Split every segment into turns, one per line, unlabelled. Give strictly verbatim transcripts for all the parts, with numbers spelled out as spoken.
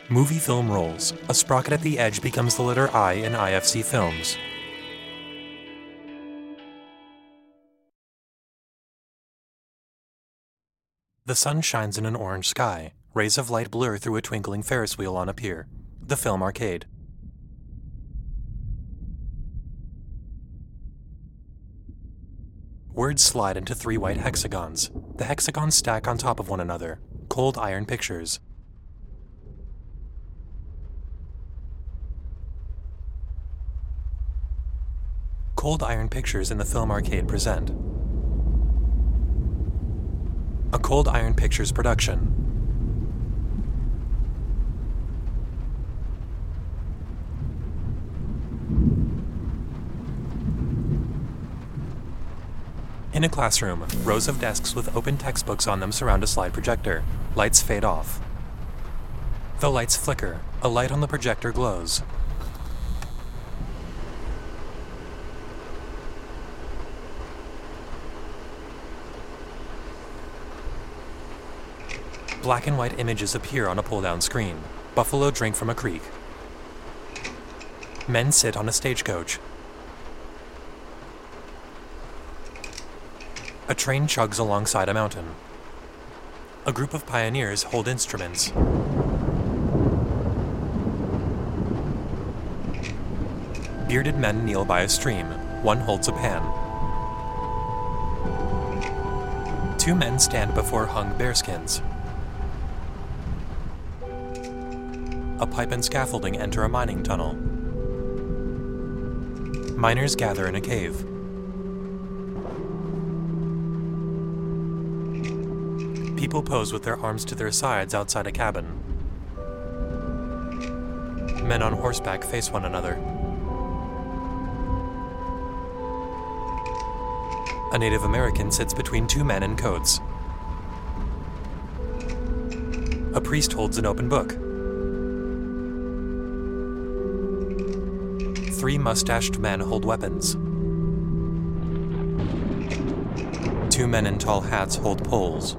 Movie film rolls. A sprocket at the edge becomes the letter I in I F C Films. The sun shines in an orange sky. Rays of light blur through a twinkling Ferris wheel on a pier. The film arcade. Words slide into three white hexagons. The hexagons stack on top of one another. Cold Iron Pictures. Cold Iron Pictures in the film arcade present a Cold Iron Pictures production. In a classroom, rows of desks with open textbooks on them surround a slide projector. Lights fade off. The lights flicker. A light on the projector glows. Black and white images appear on a pull-down screen. Buffalo drink from a creek. Men sit on a stagecoach. A train chugs alongside a mountain. A group of pioneers hold instruments. Bearded men kneel by a stream. One holds a pan. Two men stand before hung bearskins. A pipe and scaffolding enter a mining tunnel. Miners gather in a cave. People pose with their arms to their sides outside a cabin. Men on horseback face one another. A Native American sits between two men in coats. A priest holds an open book. Three mustached men hold weapons. Two men in tall hats hold poles.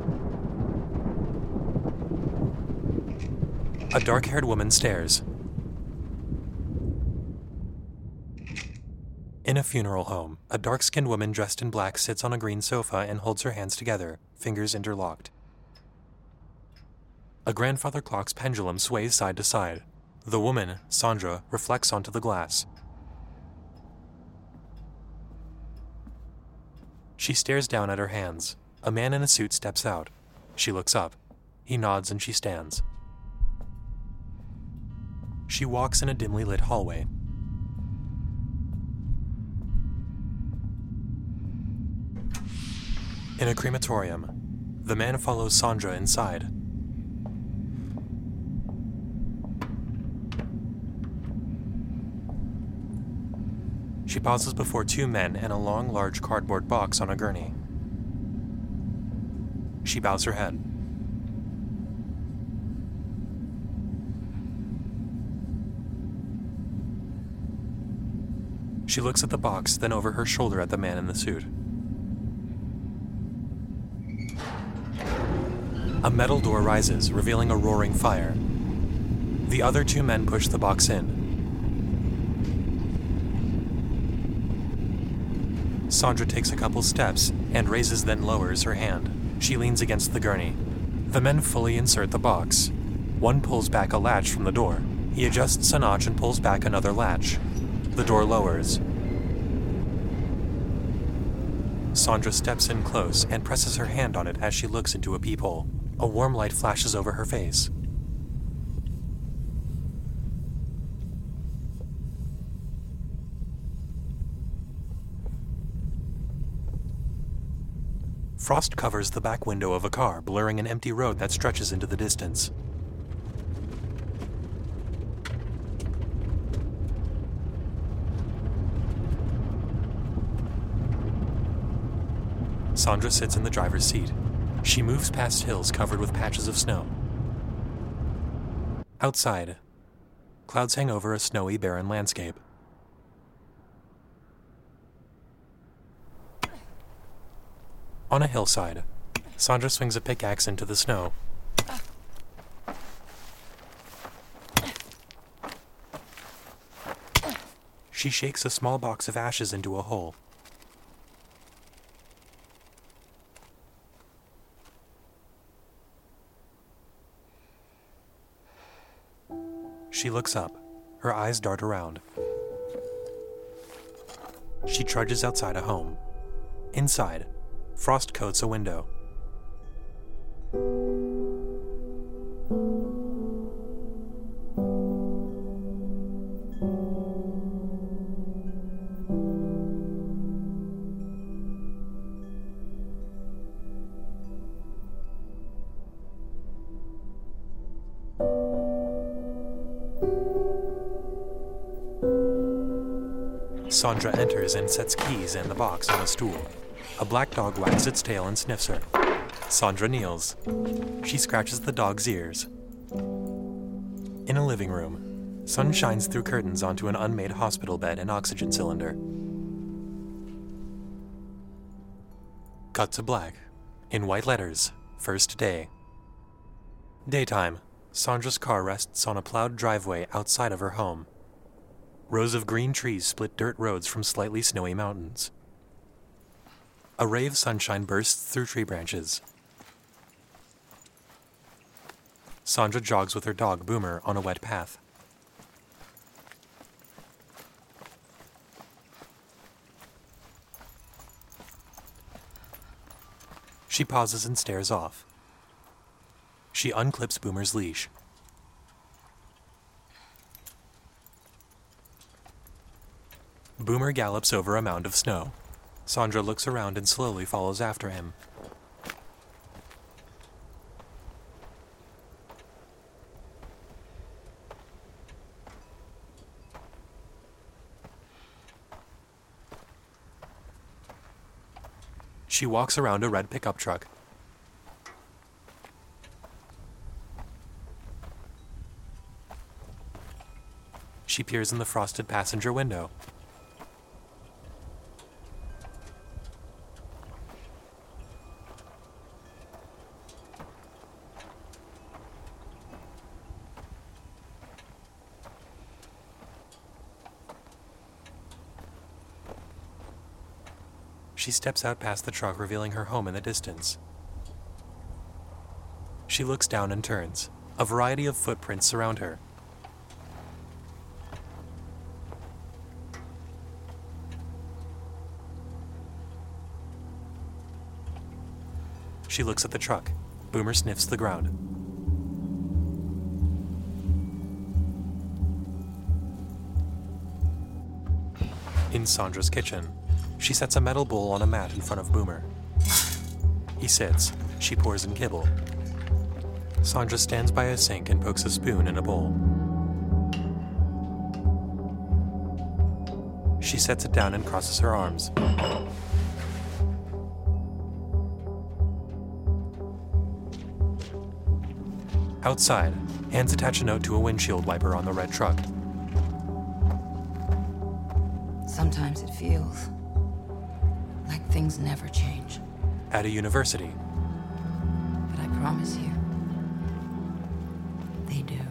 A dark-haired woman stares. In a funeral home, a dark-skinned woman dressed in black sits on a green sofa and holds her hands together, fingers interlocked. A grandfather clock's pendulum sways side to side. The woman, Sandra, reflects onto the glass. She stares down at her hands. A man in a suit steps out. She looks up. He nods and she stands. She walks in a dimly lit hallway. In a crematorium, the man follows Sandra inside. She pauses before two men and a long, large cardboard box on a gurney. She bows her head. She looks at the box, then over her shoulder at the man in the suit. A metal door rises, revealing a roaring fire. The other two men push the box in. Sandra takes a couple steps and raises then lowers her hand. She leans against the gurney. The men fully insert the box. One pulls back a latch from the door. He adjusts a notch and pulls back another latch. The door lowers. Sandra steps in close and presses her hand on it as she looks into a peephole. A warm light flashes over her face. Frost covers the back window of a car, blurring an empty road that stretches into the distance. Sandra sits in the driver's seat. She moves past hills covered with patches of snow. Outside, clouds hang over a snowy, barren landscape. On a hillside, Sandra swings a pickaxe into the snow. She shakes a small box of ashes into a hole. She looks up. Her eyes dart around. She trudges outside a home. Inside, frost coats a window. Sandra enters and sets keys and the box on a stool. A black dog wags its tail and sniffs her. Sandra kneels. She scratches the dog's ears. In a living room, sun shines through curtains onto an unmade hospital bed and oxygen cylinder. Cut to black. In white letters, first day. Daytime. Sandra's car rests on a plowed driveway outside of her home. Rows of green trees split dirt roads from slightly snowy mountains. A ray of sunshine bursts through tree branches. Sandra jogs with her dog Boomer on a wet path. She pauses and stares off. She unclips Boomer's leash. Boomer gallops over a mound of snow. Sandra looks around and slowly follows after him. She walks around a red pickup truck. She peers in the frosted passenger window. She steps out past the truck, revealing her home in the distance. She looks down and turns. A variety of footprints surround her. She looks at the truck. Boomer sniffs the ground. In Sandra's kitchen, she sets a metal bowl on a mat in front of Boomer. He sits. She pours in kibble. Sandra stands by a sink and pokes a spoon in a bowl. She sets it down and crosses her arms. Outside, hands attach a note to a windshield wiper on the red truck.
Sometimes it feels like things never change.
At a university.
But I promise you, they do.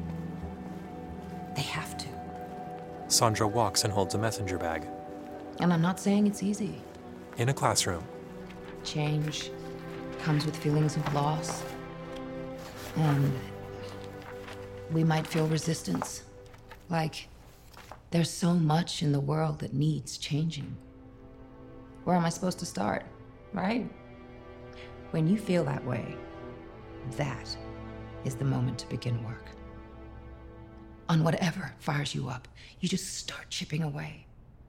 They have to.
Sandra walks and holds a messenger bag.
And I'm not saying it's easy.
In a classroom.
Change comes with feelings of loss. And we might feel resistance. Like there's so much in the world that needs changing. Where am I supposed to start, right? When you feel that way, that is the moment to begin work. On whatever fires you up, you just start chipping away.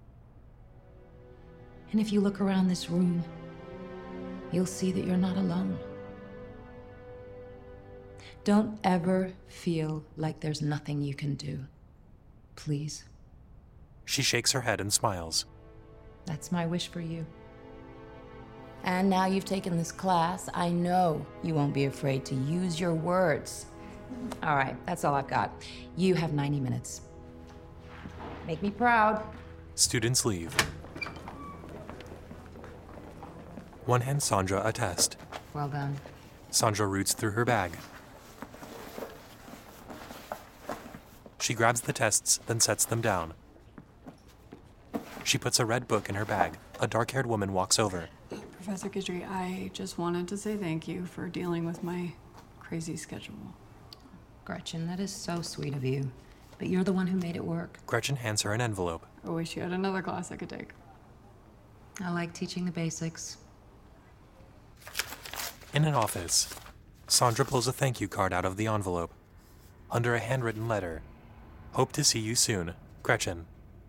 And if you look around this room, you'll see that you're not alone. Don't ever feel like there's nothing you can do. Please.
She shakes her head and smiles.
That's my wish for you. And now you've taken this class, I know you won't be afraid to use your words. All right, that's all I've got. You have ninety minutes. Make me proud.
Students leave. One hands Sandra a test.
Well done.
Sandra roots through her bag. She grabs the tests, then sets them down. She puts a red book in her bag. A dark-haired woman walks over.
Professor Guidry, I just wanted to say thank you for dealing with my crazy schedule.
Gretchen, that is so sweet of you. But you're the one who made it work.
Gretchen hands her an envelope.
I wish you had another class I could take.
I like teaching the basics.
In an office, Sandra pulls a thank you card out of the envelope. Under a handwritten letter, "Hope to see you soon, Gretchen."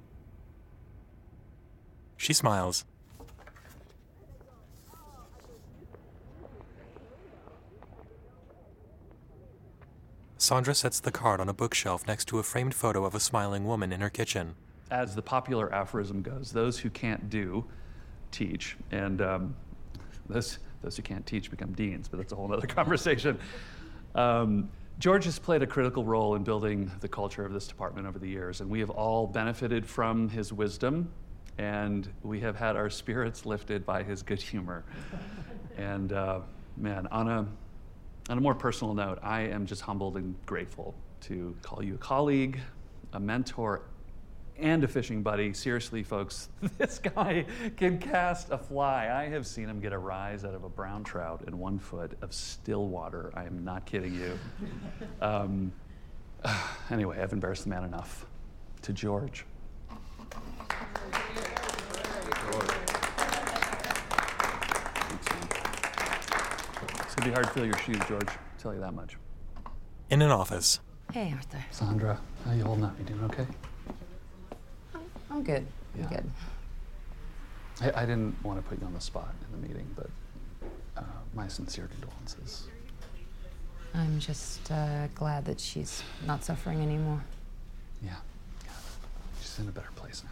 She smiles. Sandra sets the card on a bookshelf next to a framed photo of a smiling woman in her kitchen.
As the popular aphorism goes, those who can't do, teach. And um, those, those who can't teach become deans, but that's a whole other conversation. Um, George has played a critical role in building the culture of this department over the years, and we have all benefited from his wisdom, and we have had our spirits lifted by his good humor. And uh, man, on a, on a more personal note, I am just humbled and grateful to call you a colleague, a mentor, and a fishing buddy. Seriously, folks, this guy can cast a fly. I have seen him get a rise out of a brown trout in one foot of still water. I am not kidding you. Um, anyway, I've embarrassed the man enough. To George. It's gonna be hard to fill your shoes, George. I'll tell you that much.
In an office,
Hey, Arthur.
Sandra, how you holding up? You doing okay?
I'm good.
Yeah.
I'm good.
I, I didn't want to put you on the spot in the meeting, but uh, my sincere condolences.
I'm just uh, glad that she's not suffering anymore.
Yeah, yeah. She's in a better place now.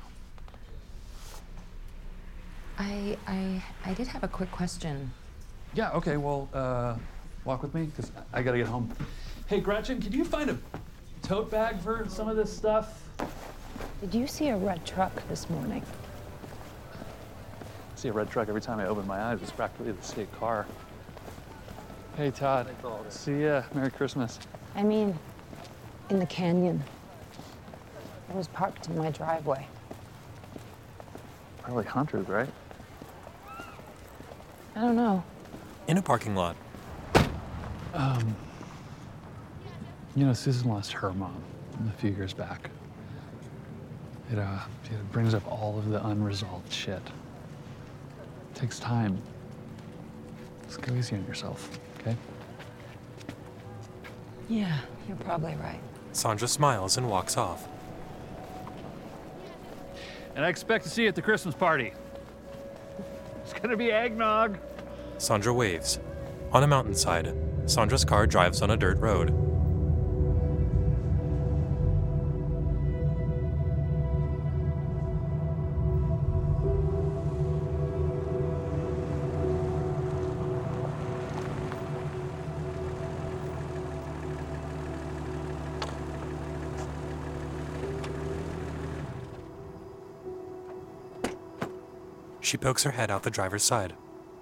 I, I, I did have a quick question.
Yeah, okay, well, uh, walk with me, because I gotta get home. Hey, Gretchen, can you find a tote bag for some of this stuff?
Did you see a red truck this morning?
I see a red truck every time I open my eyes. It's practically the state car. Hey, Todd. See ya. Merry Christmas.
I mean, in the canyon. It was parked in my driveway.
Probably hunters, right?
I don't know.
in a parking lot.
Um, you know, Susan lost her mom a few years back. It, uh, it brings up all of the unresolved shit. It takes time. Just go easy on yourself, okay?
Yeah, you're probably right.
Sandra smiles and walks off.
And I expect to see you at the Christmas party. It's gonna be eggnog.
Sandra waves. On a mountainside, Sandra's car drives on a dirt road. She pokes her head out the driver's side.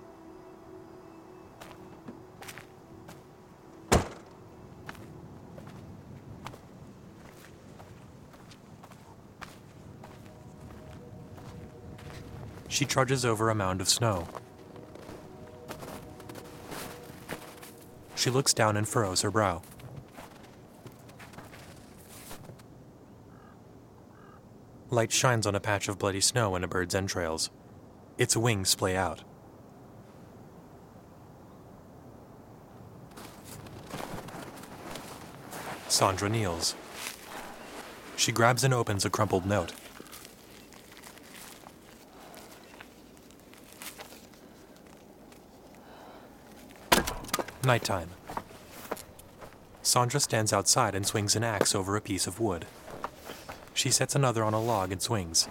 She trudges over a mound of snow. She looks down and furrows her brow. Light shines on a patch of bloody snow in a bird's entrails. Its wings splay out. Sandra kneels. She grabs and opens a crumpled note. Nighttime. Sandra stands outside and swings an axe over a piece of wood. She sets another on a log and swings.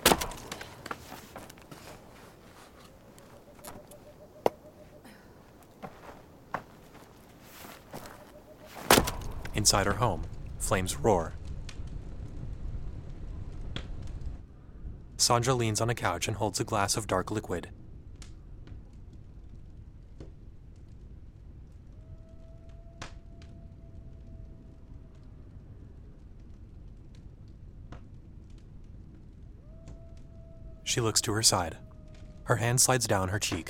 Inside her home, flames roar. Sandra leans on a couch and holds a glass of dark liquid. She looks to her side. Her hand slides down her cheek.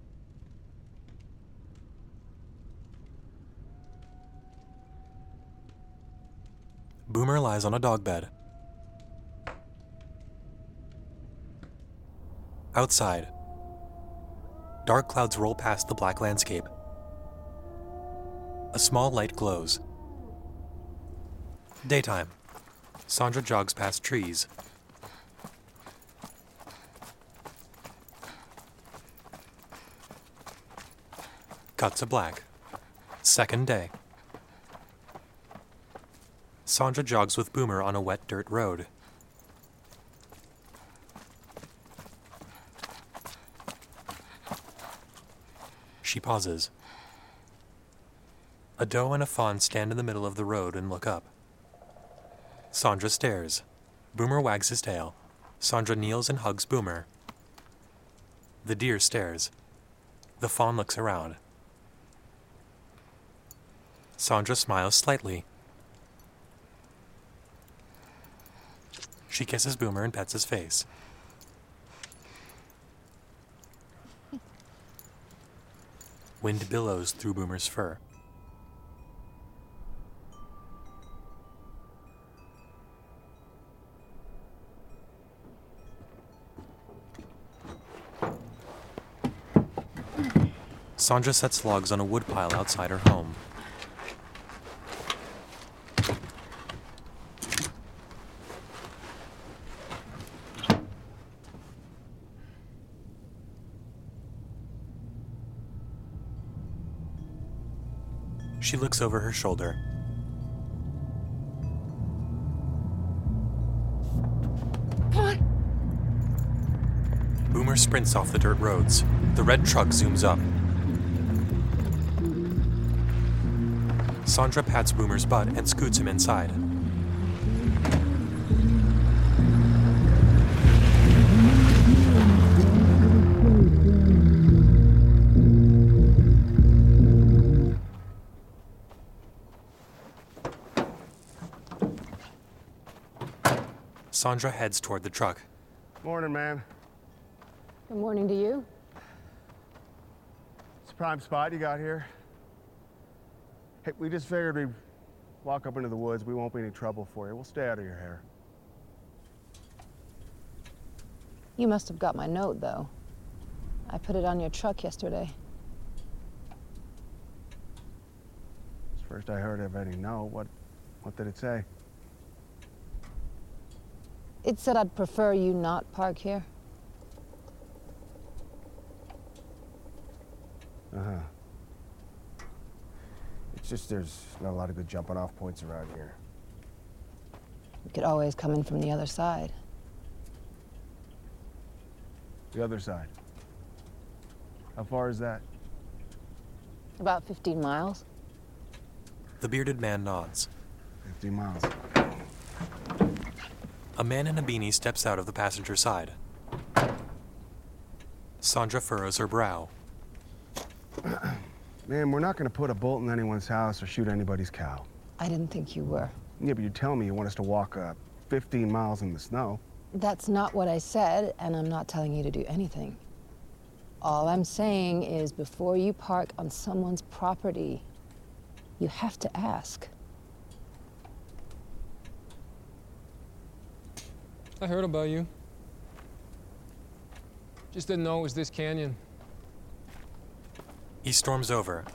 Boomer lies on a dog bed. Outside, dark clouds roll past the black landscape. A small light glows. Daytime. Sandra jogs past trees. Cut to black. Second day. Sandra jogs with Boomer on a wet dirt road. She pauses. A doe and a fawn stand in the middle of the road and look up. Sandra stares. Boomer wags his tail. Sandra kneels and hugs Boomer. The deer stares. The fawn looks around. Sandra smiles slightly. She kisses Boomer and pets his face. Wind billows through Boomer's fur. Sandra sets logs on a woodpile outside her home. She looks over her shoulder.
What?
Boomer sprints off the dirt roads. The red truck zooms up. Sandra pats Boomer's butt and scoots him inside. Sandra heads toward the truck.
Morning, man.
Good morning to you.
It's a prime spot you got here. Hey, we just figured we'd walk up into the woods. We won't be any trouble for you. We'll stay out of your hair.
You must have got my note, though. I put it on your truck yesterday.
It's the first I heard of any note. What, what did it say?
It said I'd prefer you not park here.
Uh-huh. It's just there's not a lot of good jumping off points around here.
You could always come in from the other side.
The other side. How far is that?
About fifteen miles.
The bearded man nods.
fifteen miles.
A man in a beanie steps out of the passenger side. Sandra furrows her brow.
Man, we're not going to put a bolt in anyone's house or shoot anybody's cow.
I didn't think you were.
Yeah, but you're telling me you want us to walk uh, fifteen miles in the snow.
That's not what I said, and I'm not telling you to do anything. All I'm saying is before you park on someone's property, you have to ask.
I heard about you. Just didn't know it was this canyon.
He storms over.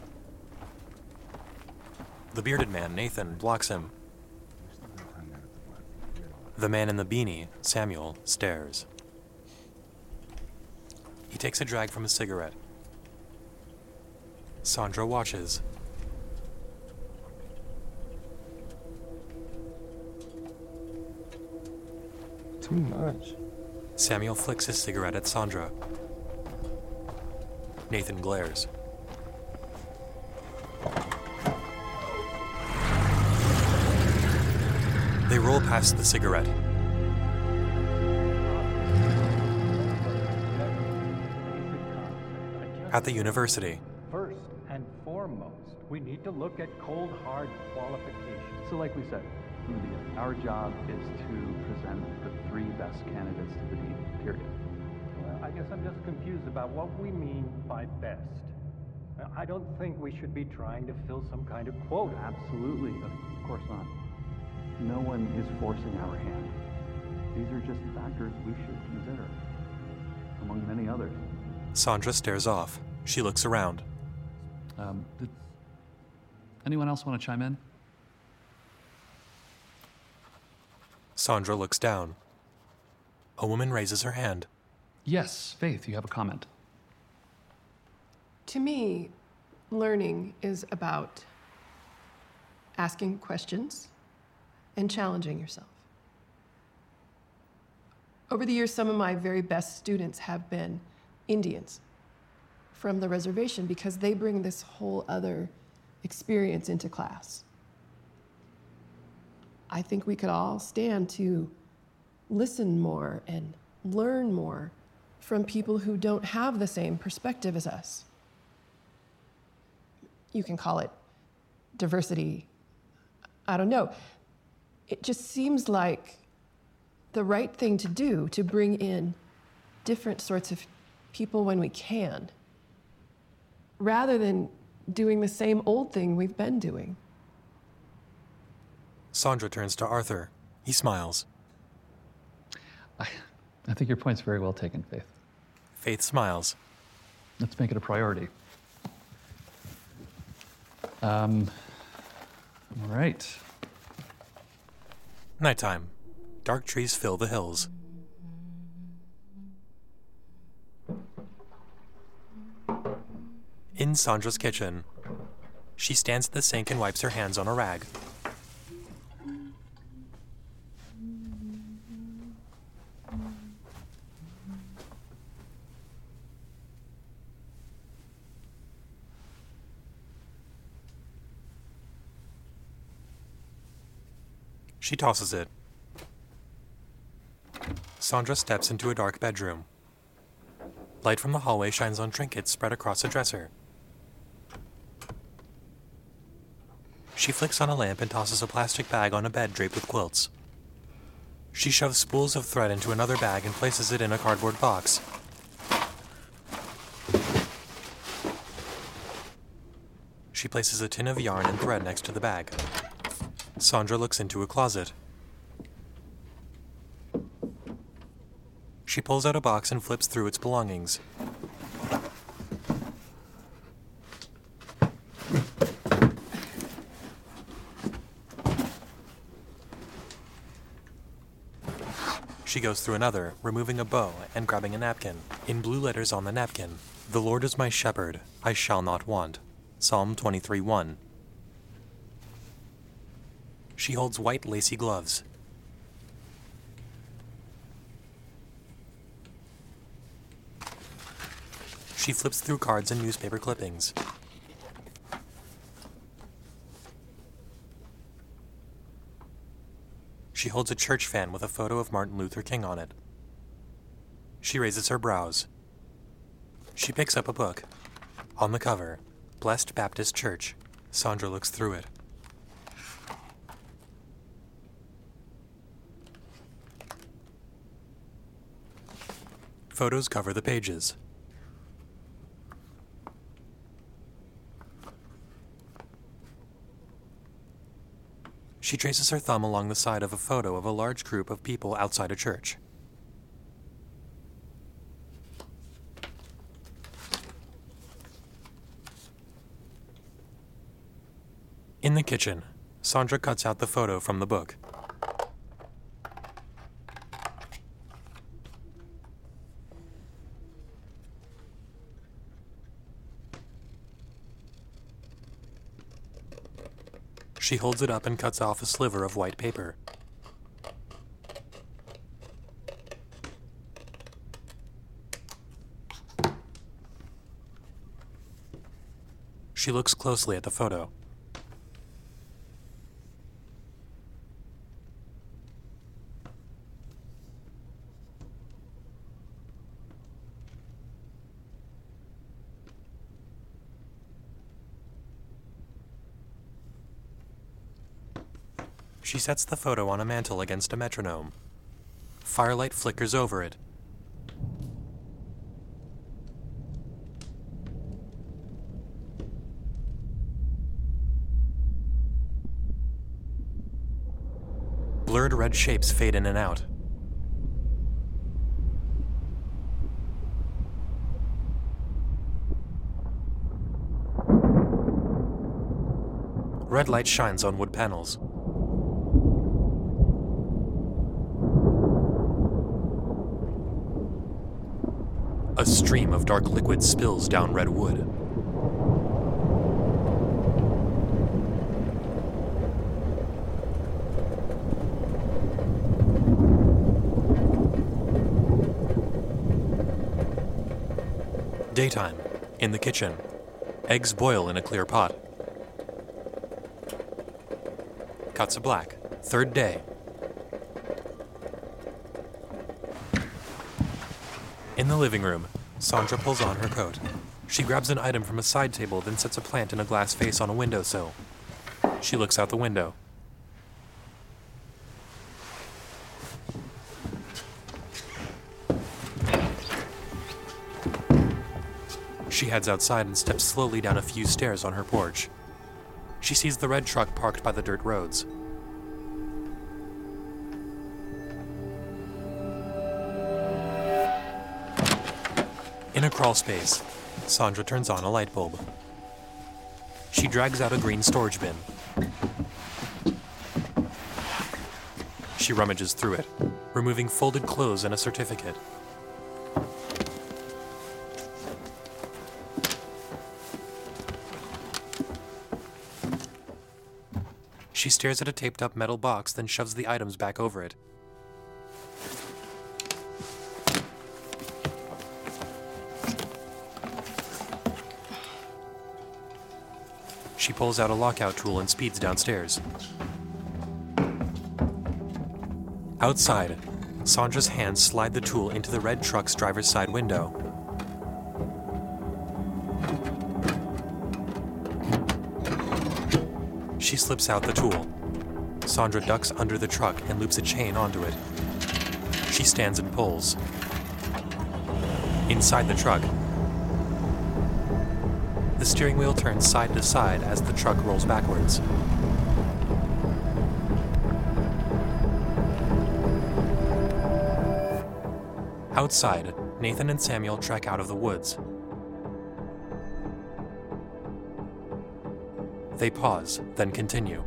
The bearded man, Nathan, blocks him. The man in the beanie, Samuel, stares. He takes a drag from a cigarette. Sandra watches.
Too much.
Samuel flicks his cigarette at Sandra. Nathan glares. They roll past the cigarette. At the university,
First and foremost, we need to look at cold, hard qualifications.
So like we said from the beginning, our job is to present the three best candidates to the dean, period.
I guess I'm just confused about what we mean by best. I don't think we should be trying to fill some kind of quota.
Absolutely, of course not. No one is forcing our hand. These are just factors we should consider, among many others.
Sandra stares off. She looks around.
Um, did anyone else want to chime in?
Sandra looks down. A woman raises her hand.
Yes, Faith, you have a comment.
To me, learning is about asking questions and challenging yourself. Over the years, some of my very best students have been Indians from the reservation because they bring this whole other experience into class. I think we could all stand to listen more and learn more from people who don't have the same perspective as us. You can call it diversity. I don't know. It just seems like the right thing to do to bring in different sorts of people when we can, rather than doing the same old thing we've been doing.
Sandra turns to Arthur. He smiles.
I, I think your point's very well taken, Faith.
Faith smiles.
Let's make it a priority. Um, all right.
Nighttime. Dark trees fill the hills. In Sandra's kitchen, she stands at the sink and wipes her hands on a rag. She tosses it. Sandra steps into a dark bedroom. Light from the hallway shines on trinkets spread across a dresser. She flicks on a lamp and tosses a plastic bag on a bed draped with quilts. She shoves spools of thread into another bag and places it in a cardboard box. She places a tin of yarn and thread next to the bag. Sandra looks into a closet. She pulls out a box and flips through its belongings. She goes through another, removing a bow and grabbing a napkin. In blue letters on the napkin, "The Lord is my shepherd, I shall not want." Psalm twenty-three one. She holds white lacy gloves. She flips through cards and newspaper clippings. She holds a church fan with a photo of Martin Luther King on it. She raises her brows. She picks up a book. On the cover, Blessed Baptist Church. Sandra looks through it. Photos cover the pages. She traces her thumb along the side of a photo of a large group of people outside a church. In the kitchen, Sandra cuts out the photo from the book. She holds it up and cuts off a sliver of white paper. She looks closely at the photo. She sets the photo on a mantel against a metronome. Firelight flickers over it. Blurred red shapes fade in and out. Red light shines on wood panels. A stream of dark liquid spills down red wood. Daytime, in the kitchen. Eggs boil in a clear pot. Cuts to black. Third day. In the living room, Sandra pulls on her coat. She grabs an item from a side table, then sets a plant in a glass vase on a windowsill. She looks out the window. She heads outside and steps slowly down a few stairs on her porch. She sees the red truck parked by the dirt roads. In a crawl space, Sandra turns on a light bulb. She drags out a green storage bin. She rummages through it, removing folded clothes and a certificate. She stares at a taped-up metal box, then shoves the items back over it. She pulls out a lockout tool and speeds downstairs. Outside, Sandra's hands slide the tool into the red truck's driver's side window. She slips out the tool. Sandra ducks under the truck and loops a chain onto it. She stands and pulls. Inside the truck, the steering wheel turns side to side as the truck rolls backwards. Outside, Nathan and Samuel trek out of the woods. They pause, then continue.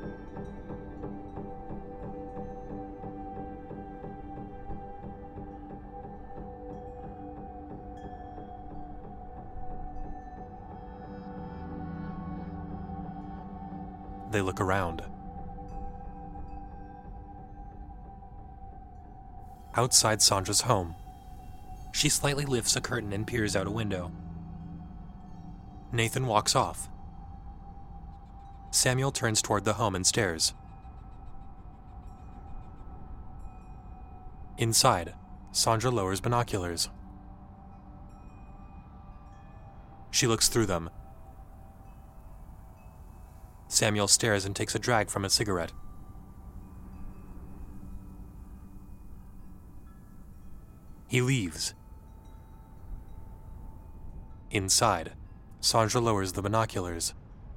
They look around. Outside Sandra's home, she slightly lifts a curtain and peers out a window. Nathan walks off. Samuel turns toward the home and stares. Inside, Sandra lowers binoculars. She looks through them. Samuel stares and takes a drag from a cigarette. He leaves. Inside, Sandra lowers the binoculars.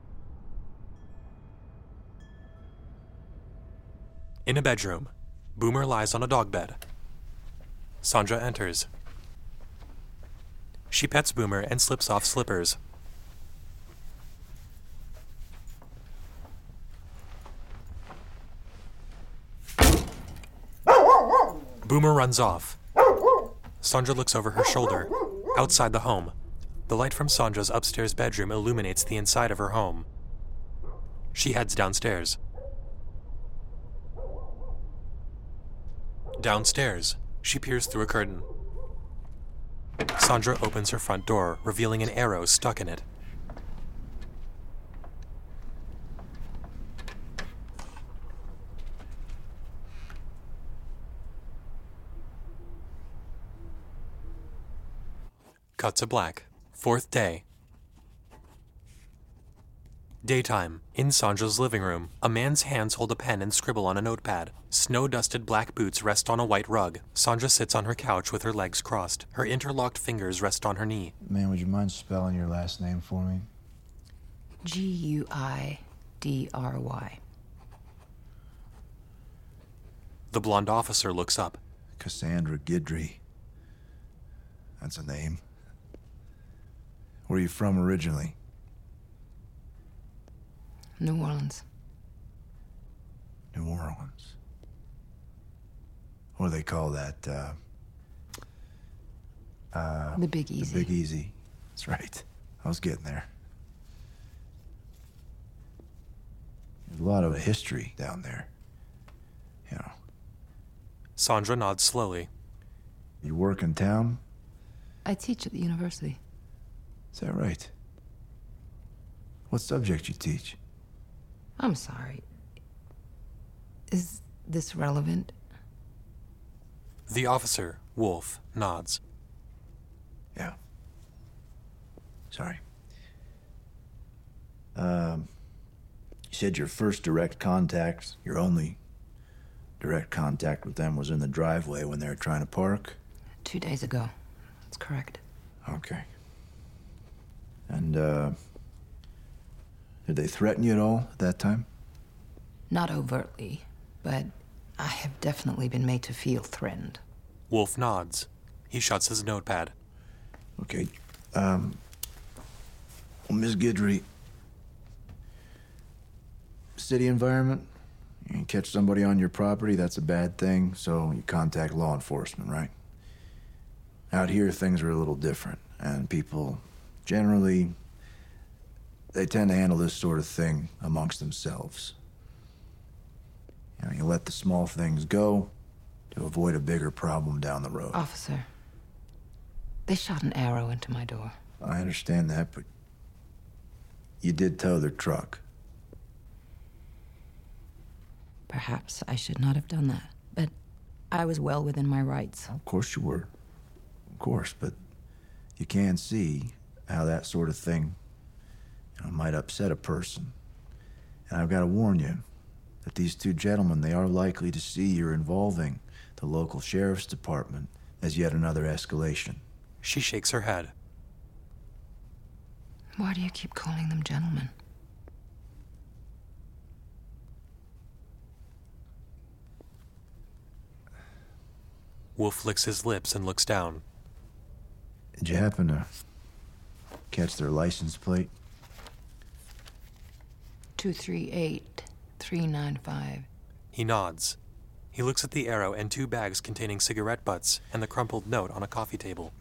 In a bedroom, Boomer lies on a dog bed. Sandra enters. She pets Boomer and slips off slippers. Boomer runs off. Sandra looks over her shoulder. Outside the home, the light from Sandra's upstairs bedroom illuminates the inside of her home. She heads downstairs. Downstairs, she peers through a curtain. Sandra opens her front door, revealing an arrow stuck in it. Cut to black. Fourth day. Daytime. In Sandra's living room, a man's hands hold a pen and scribble on a notepad. Snow-dusted black boots rest on a white rug. Sandra sits on her couch with her legs crossed. Her interlocked fingers rest on her knee.
Man, would you mind spelling your last name for me?
G U I D R Y.
The blonde officer looks up.
Cassandra Guidry. That's a name. Where are you from originally?
New Orleans.
New Orleans. What do they call that? Uh, uh,
The Big Easy.
The Big Easy. That's right. I was getting there. There's a lot of history down there. You know.
Sandra nods slowly.
You work in town?
I teach at the university.
Is that right? What subject you teach?
I'm sorry. Is this relevant?
The officer, Wolf, nods.
Yeah. Sorry. Um, you said your first direct contact, your only direct contact with them was in the driveway when they were trying to park?
Two days ago. That's correct.
Okay. And, uh, did they threaten you at all at that time?
Not overtly, but I have definitely been made to feel threatened.
Wolf nods. He shuts his notepad.
Okay. Um, well, Miss Guidry, city environment, you catch somebody on your property, that's a bad thing, so you contact law enforcement, right? Out here, things are a little different, and people generally, they tend to handle this sort of thing amongst themselves. You know, you let the small things go to avoid a bigger problem down the road.
Officer, they shot an arrow into my door.
I understand that, but you did tow their truck.
Perhaps I should not have done that, but I was well within my rights.
Of course you were. Of course, but you can see how that sort of thing, you know, might upset a person. And I've got to warn you that these two gentlemen, they are likely to see you're involving the local sheriff's department as yet another escalation.
She shakes her head.
Why do you keep calling them gentlemen?
Wolf licks his lips and looks down.
Did you happen to catch their license plate?
two three eight three nine five.
He nods. He looks at the arrow and two bags containing cigarette butts and the crumpled note on a coffee table.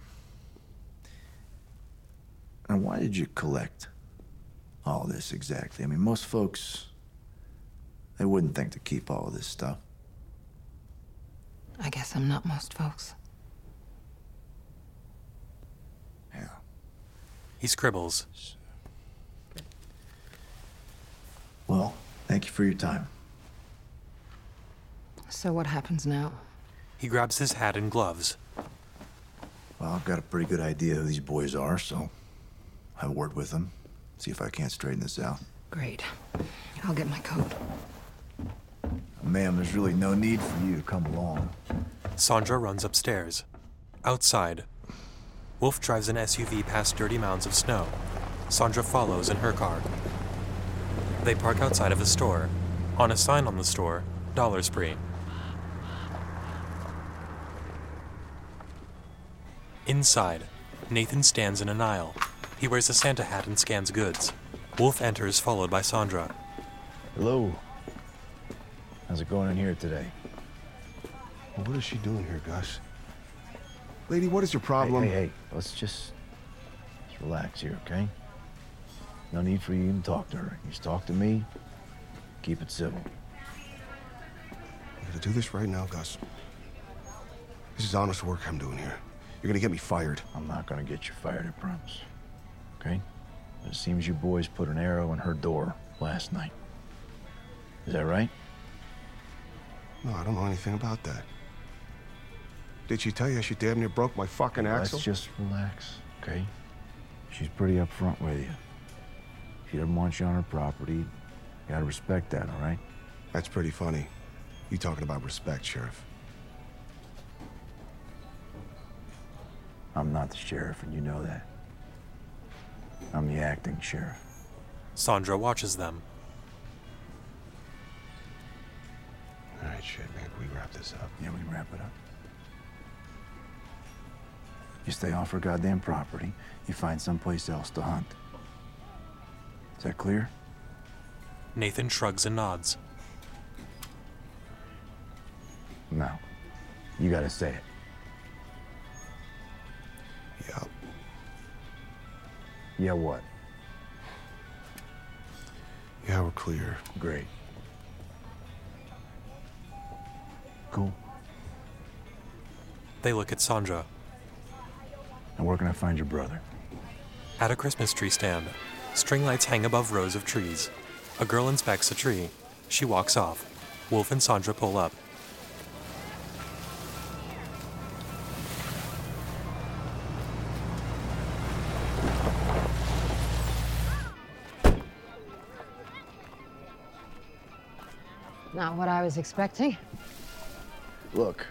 And why did you collect all this exactly? I mean, most folks, they wouldn't think to keep all of this stuff.
I guess I'm not most folks.
Yeah.
He scribbles.
Well, thank you for your time.
So what happens now?
He grabs his hat and gloves.
Well, I've got a pretty good idea who these boys are, so I'll have a word with them. See if I can't straighten this out.
Great. I'll get my coat.
Ma'am, there's really no need for you to come along.
Sandra runs upstairs. Outside, Wolf drives an S U V past dirty mounds of snow. Sandra follows in her car. They park outside of a store. On a sign on the store, Dollar Spree. Inside, Nathan stands in an aisle. He wears a Santa hat and scans goods. Wolf enters, followed by Sandra.
Hello. How's it going in here today?
Well, what is she doing here, Gus? Lady, what is your problem?
Hey, hey, hey. Let's just, just relax here, okay? No need for you to even talk to her. You just talk to me. Keep it civil.
I'm gonna do this right now, Gus. This is honest work I'm doing here. You're gonna get me fired.
I'm not gonna get you fired, I promise. Okay? But it seems you boys put an arrow in her door last night. Is that right?
No, I don't know anything about that. Did she tell you she damn near broke my fucking axle?
Let's just relax, okay? She's pretty upfront with you. She doesn't want you on her property. You gotta respect that, all right?
That's pretty funny. You talking about respect, Sheriff.
I'm not the sheriff, and you know that. I'm the acting sheriff.
Sandra watches them.
All right. right, shit, man. Can we wrap this up?
Yeah, we can wrap it up. You stay off her goddamn property. You find someplace else to hunt. Is that clear?
Nathan shrugs and nods.
No. You gotta say it.
Yeah.
Yeah, what?
Yeah, we're clear.
Great. Cool.
They look at Sandra.
And where can I find your brother?
At a Christmas tree stand, string lights hang above rows of trees. A girl inspects a tree. She walks off. Wolf and Sandra pull up.
Not what I was expecting.
Look,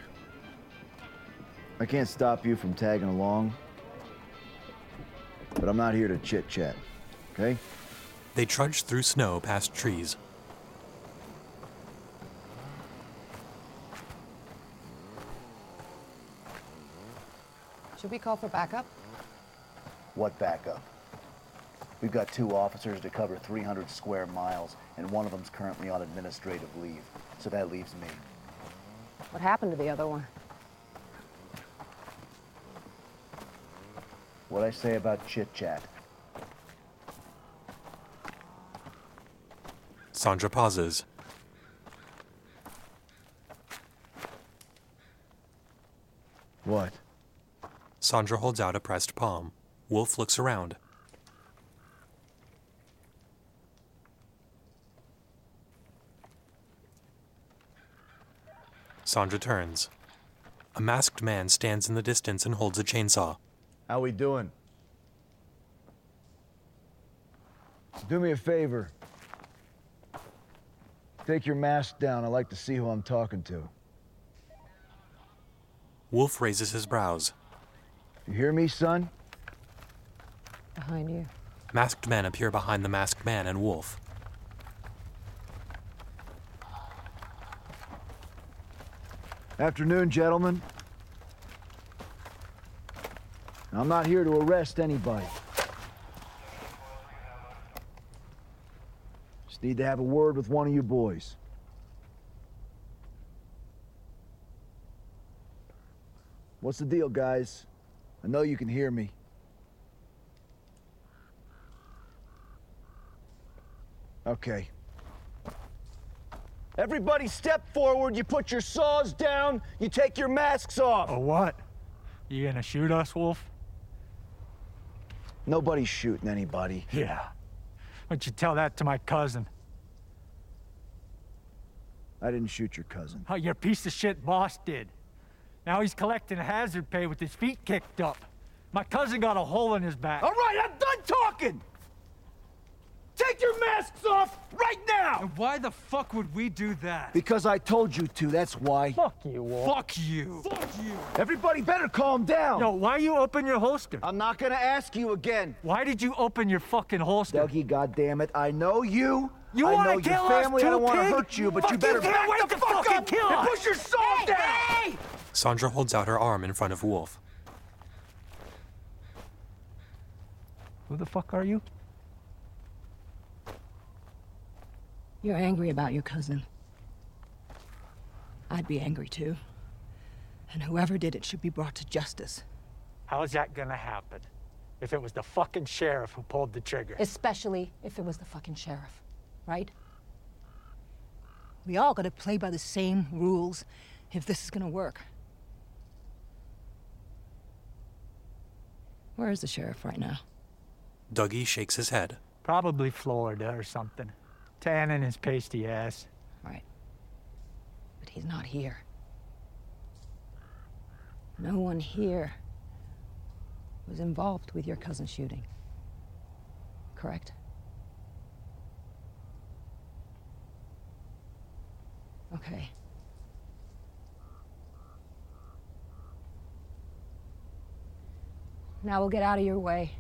I can't stop you from tagging along, but I'm not here to chit-chat, okay?
They trudge through snow past trees.
Should we call for backup?
What backup? We've got two officers to cover three hundred square miles, and one of them's currently on administrative leave, so that leaves me.
What happened to the other one?
What'd I say about chit-chat?
Sandra pauses.
What?
Sandra holds out a pressed palm. Wolf looks around. Sandra turns. A masked man stands in the distance and holds a chainsaw.
How we doing? Do me a favor. Take your mask down. I'd like to see who I'm talking to.
Wolf raises his brows.
You hear me, son?
Behind you.
Masked men appear behind the masked man and Wolf.
Afternoon, gentlemen. I'm not here to arrest anybody. Just need to have a word with one of you boys. What's the deal, guys? I know you can hear me. Okay. Everybody step forward, you put your saws down, you take your masks off.
Oh, what? You gonna shoot us, Wolf?
Nobody's shooting anybody.
Yeah. Why don't you tell that to my cousin?
I didn't shoot your cousin.
Oh, your piece of shit boss did. Now he's collecting hazard pay with his feet kicked up. My cousin got a hole in his back.
All right, I'm done talking! Take your masks off right now!
And why the fuck would we do that?
Because I told you to, that's why.
Fuck you, Wolf. Fuck you. Fuck you.
Everybody better calm down.
Yo, why you open your holster?
I'm not gonna ask you again.
Why did you open your fucking holster?
Dougie, goddammit, I know you.
You
I
wanna
know
kill
your
us
family.
too,
I don't want to
pig?
hurt you, but
Fuck
you better
you can't
back
wait
the
to
fuck
fucking
up
kill
and
us.
push your saw
Hey,
down.
hey!
Sandra holds out her arm in front of Wolf.
Who the fuck are you?
You're angry about your cousin. I'd be angry too. And whoever did it should be brought to justice.
How's that gonna happen? If it was the fucking sheriff who pulled the trigger.
Especially if it was the fucking sheriff, right? We all gotta play by the same rules if this is gonna work. Where is the sheriff right now?
Dougie shakes his head.
Probably Florida or something. Tanning his pasty ass.
Right. But he's not here. No one here was involved with your cousin's shooting. Correct? Okay. Now we'll get out of your way.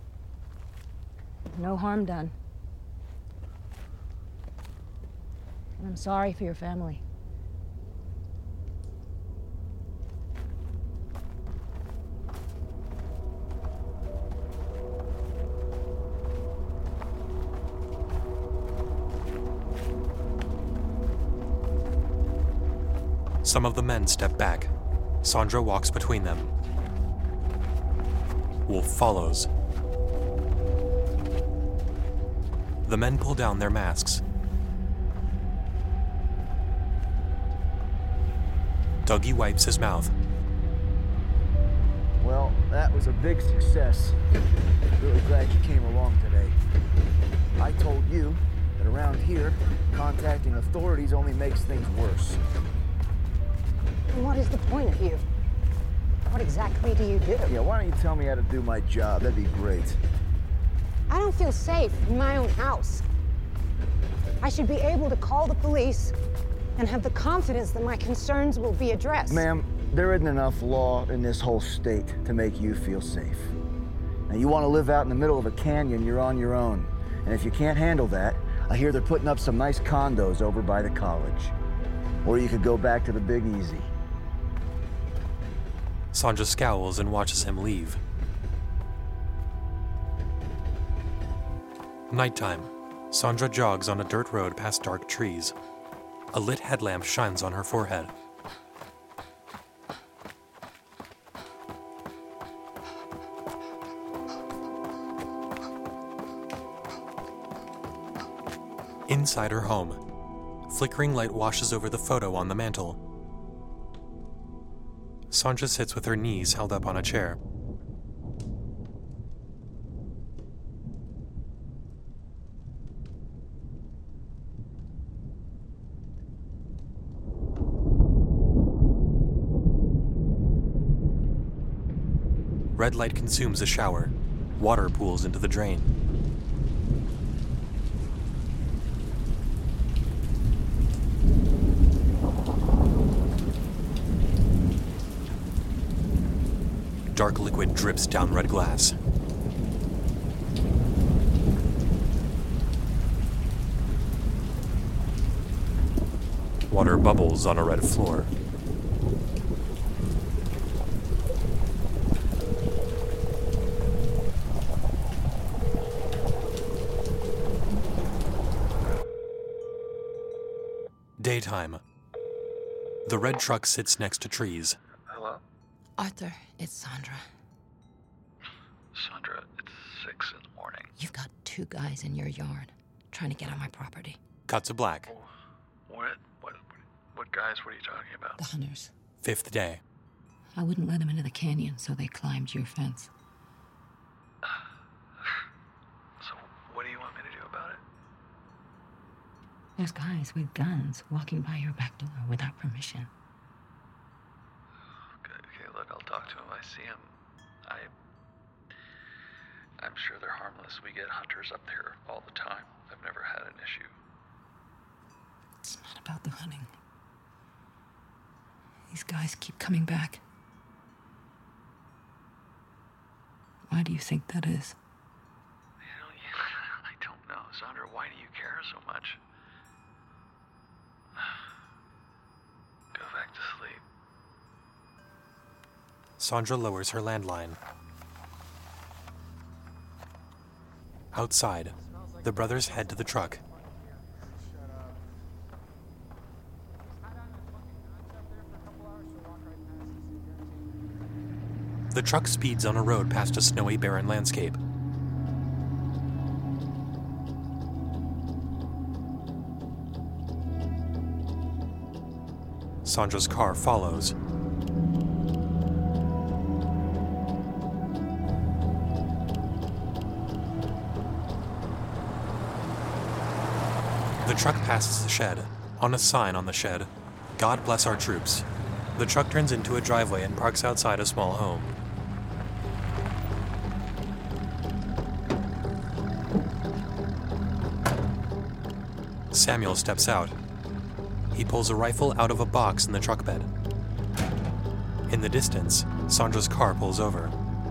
No harm done. And I'm sorry for your family.
Some of the men step back. Sandra walks between them. Wolf follows. The men pull down their masks. Dougie wipes his mouth.
Well, that was a big success. Really glad you came along today. I told you that around here, contacting authorities only makes things worse.
And what is the point of you? What exactly do you do?
Yeah, why don't you tell me how to do my job? That'd be great.
I don't feel safe in my own house. I should be able to call the police and have the confidence that my concerns will be addressed.
Ma'am, there isn't enough law in this whole state to make you feel safe. Now, you want to live out in the middle of a canyon, you're on your own. And if you can't handle that, I hear they're putting up some nice condos over by the college. Or you could go back to the Big Easy.
Sandra scowls and watches him leave. Nighttime. Sandra jogs on a dirt road past dark trees. A lit headlamp shines on her forehead. Inside her home, flickering light washes over the photo on the mantel. Sandra sits with her knees held up on a chair. Red light consumes a shower. Water pools into the drain. Dark liquid drips down red glass. Water bubbles on a red floor. Daytime. The red truck sits next to trees.
Hello?
Arthur, it's Sandra.
Sandra, it's six in the morning.
You've got two guys in your yard trying to get on my property.
Cut to black.
What? What? What guys? What are you talking about?
The hunters.
Fifth day.
I wouldn't let them into the canyon, so they climbed your fence.
So, what do you want me to do about it?
There's guys with guns walking by your back door without permission.
Okay, okay, look, I'll talk to him. I see him. I... I'm sure they're harmless. We get hunters up there all the time. I've never had an issue.
It's not about the hunting. These guys keep coming back. Why do you think that is?
You know, yeah, I don't know. Sandra, why do you care so much? Go back to sleep.
Sandra lowers her landline. Outside, the brothers head to the truck. The truck speeds on a road past a snowy, barren landscape. Sandra's car follows. The truck passes the shed. On a sign on the shed, "God bless our troops." The truck turns into a driveway and parks outside a small home. Samuel steps out. He pulls a rifle out of a box in the truck bed. In the distance, Sandra's car pulls over.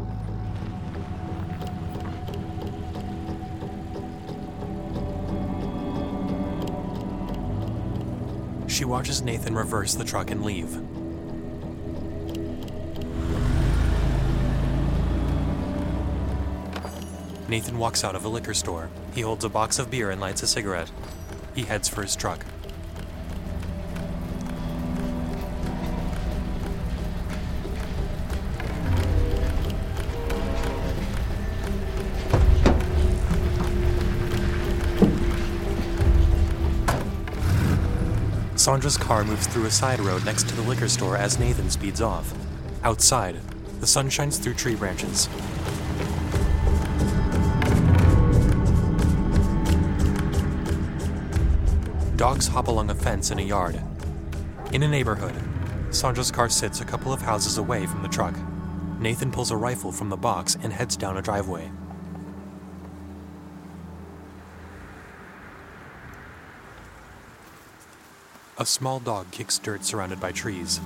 She watches Nathan reverse the truck and leave. Nathan walks out of a liquor store. He holds a box of beer and lights a cigarette. He heads for his truck. Sandra's car moves through a side road next to the liquor store as Nathan speeds off. Outside, the sun shines through tree branches. Dogs hop along a fence in a yard. In a neighborhood, Sandra's car sits a couple of houses away from the truck. Nathan pulls a rifle from the box and heads down a driveway. A small dog kicks dirt surrounded by trees.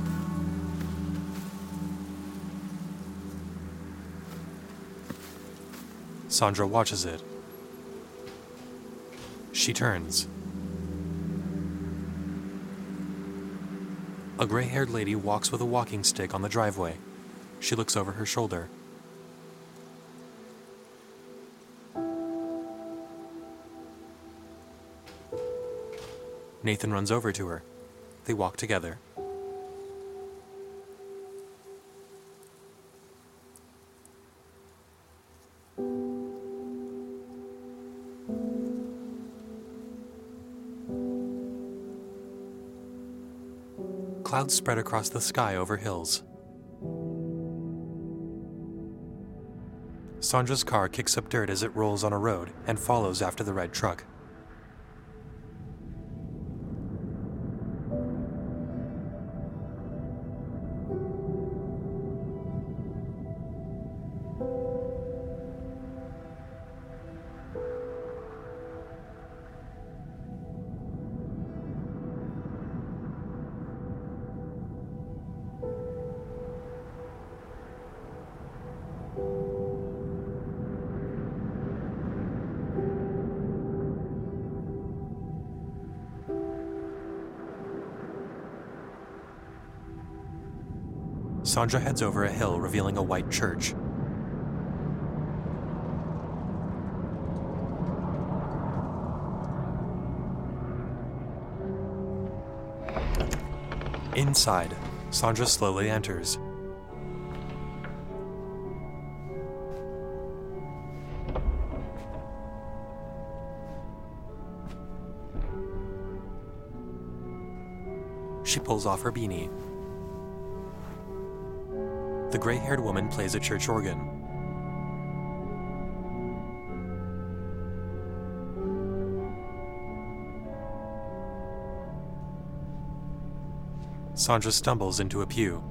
Sandra watches it. She turns. A gray-haired lady walks with a walking stick on the driveway. She looks over her shoulder. Nathan runs over to her. They walk together. Clouds spread across the sky over hills. Sandra's car kicks up dirt as it rolls on a road and follows after the red truck. Sandra heads over a hill, revealing a white church. Inside, Sandra slowly enters. She pulls off her beanie. The gray-haired woman plays a church organ. Sandra stumbles into a pew.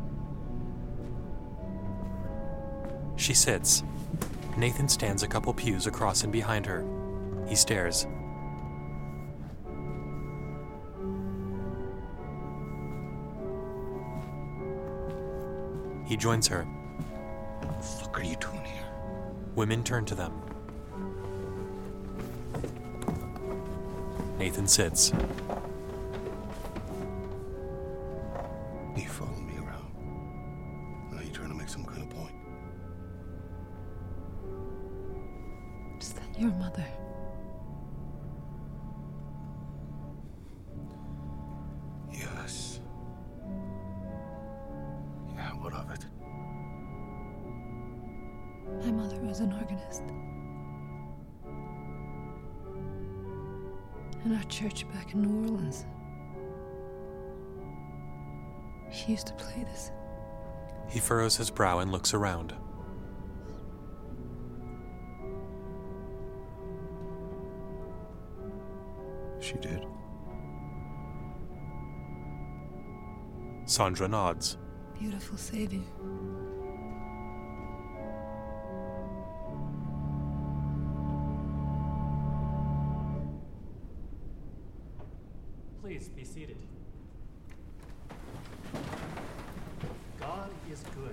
She sits. Nathan stands a couple pews across and behind her. He stares. He joins her.
What the fuck are you doing here?
Women turn to them. Nathan sits.
You follow me around. Are you trying to make some kind of point?
Is that your mother?
Yes. Yeah, what of it?
My mother was an organist. In our church back in New Orleans. She used to play this.
He furrows his brow and looks around.
She did.
Sandra nods.
Beautiful savior.
Please be seated. God is good.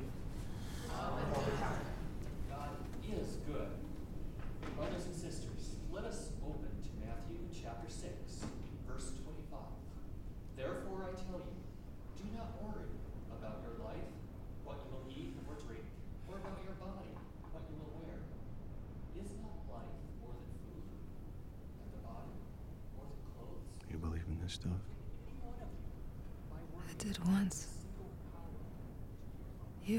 God is good. Brothers and sisters, let us open to Matthew chapter six, verse twenty-five. Therefore I tell you, do not worry about your life, what you will eat or drink, or about your body, what you will wear. Is not life more than food, and the body more than clothes?
You believe in this stuff?
I did once. You.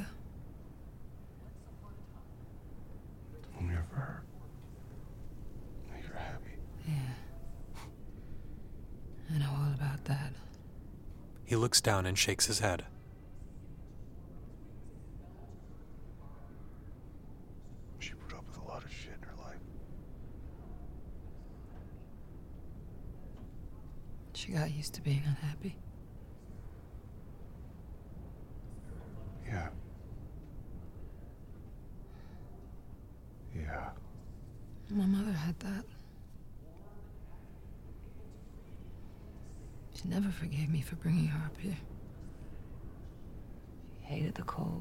When you're hurt. Now you're happy.
Yeah. I know all about that.
He looks down and shakes his head.
She put up with a lot of shit in her life.
She got used to being unhappy.
Yeah. Yeah.
My mother had that. She never forgave me for bringing her up here. She hated the cold.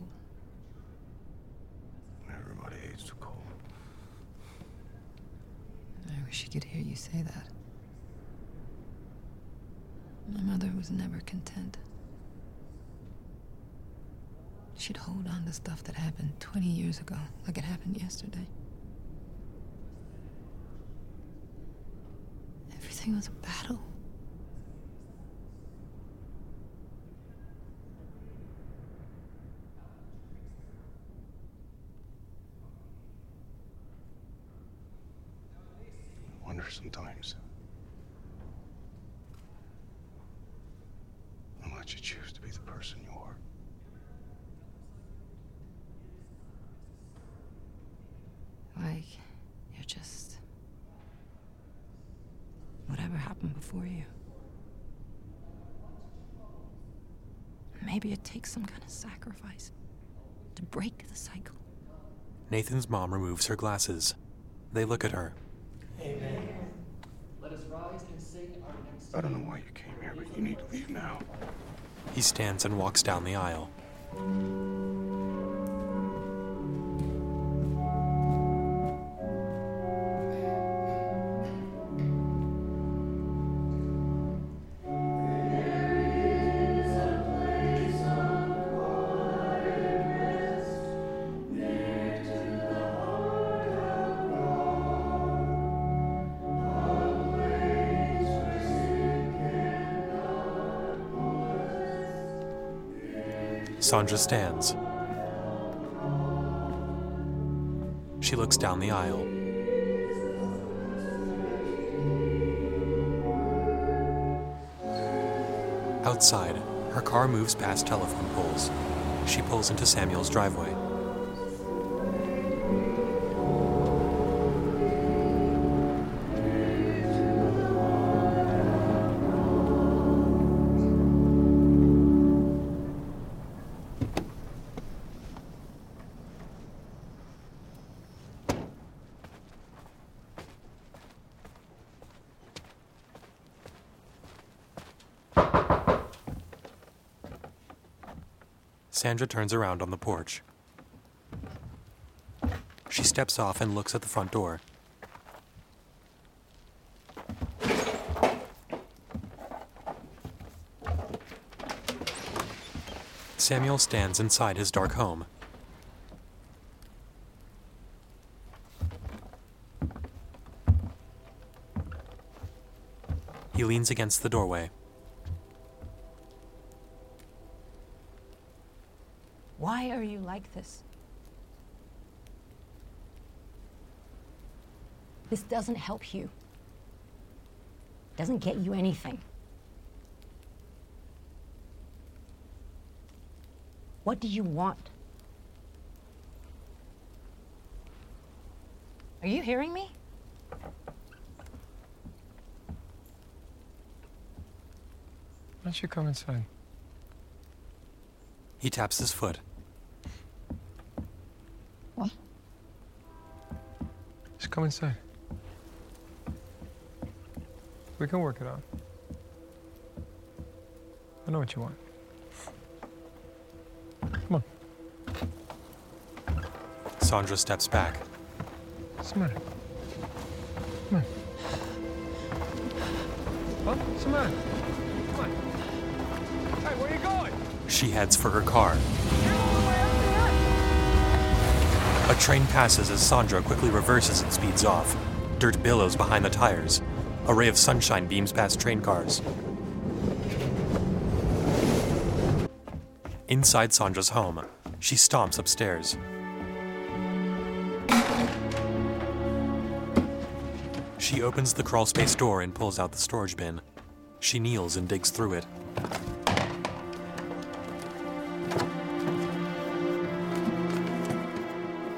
Everybody hates the cold.
I wish she could hear you say that. My mother was never content. She'd hold on to stuff that happened twenty years ago, like it happened yesterday. Everything was a battle.
I wonder sometimes how much you choose to be the person you are.
Like, you're just... whatever happened before you. Maybe it takes some kind of sacrifice to break the cycle.
Nathan's mom removes her glasses. They look at her.
Amen. Let us rise and sing our next.
I don't know why you came here, but you need to leave now.
He stands and walks down the aisle. Sandra stands. She looks down the aisle. Outside, her car moves past telephone poles. She pulls into Samuel's driveway. Sandra turns around on the porch. She steps off and looks at the front door. Samuel stands inside his dark home. He leans against the doorway.
Why are you like this? This doesn't help you. Doesn't get you anything. What do you want? Are you hearing me?
Why don't you come inside?
He taps his foot.
What?
Just come inside. We can work it out. I know what you want. Come on.
Sandra steps back.
What's the matter? Come on. Huh? What's the matter? Come on. Hey, where are you going?
She heads for her car. A train passes as Sandra quickly reverses and speeds off. Dirt billows behind the tires. A ray of sunshine beams past train cars. Inside Sandra's home, she stomps upstairs. She opens the crawlspace door and pulls out the storage bin. She kneels and digs through it.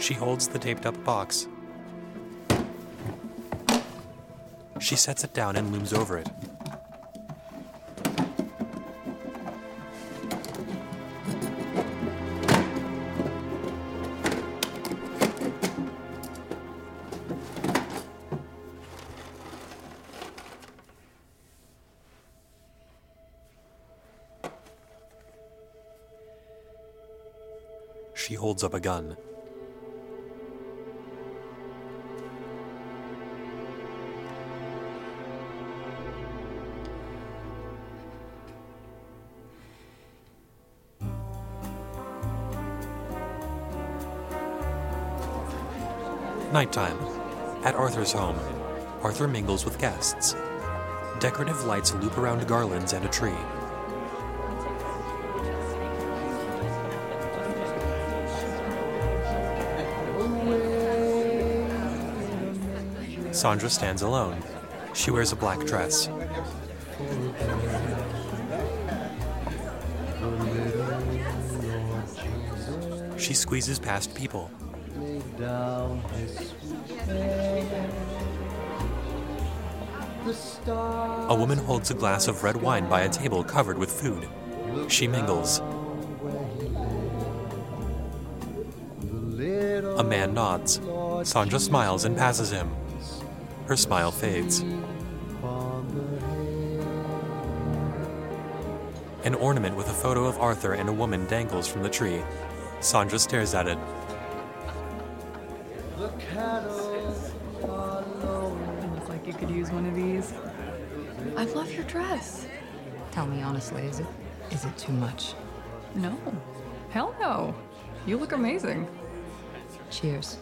She holds the taped up box. She sets it down and looms over it. She holds up a gun. Nighttime. At Arthur's home, Arthur mingles with guests. Decorative lights loop around garlands and a tree. Sandra stands alone. She wears a black dress. She squeezes past people. A woman holds a glass of red wine by a table covered with food. She mingles. A man nods. Sandra smiles and passes him. Her smile fades. An ornament with a photo of Arthur and a woman dangles from the tree. Sandra stares at it.
Looks like you could use one of these. I love your dress.
Tell me honestly, is it is it too much?
No. Hell no. You look amazing.
Cheers.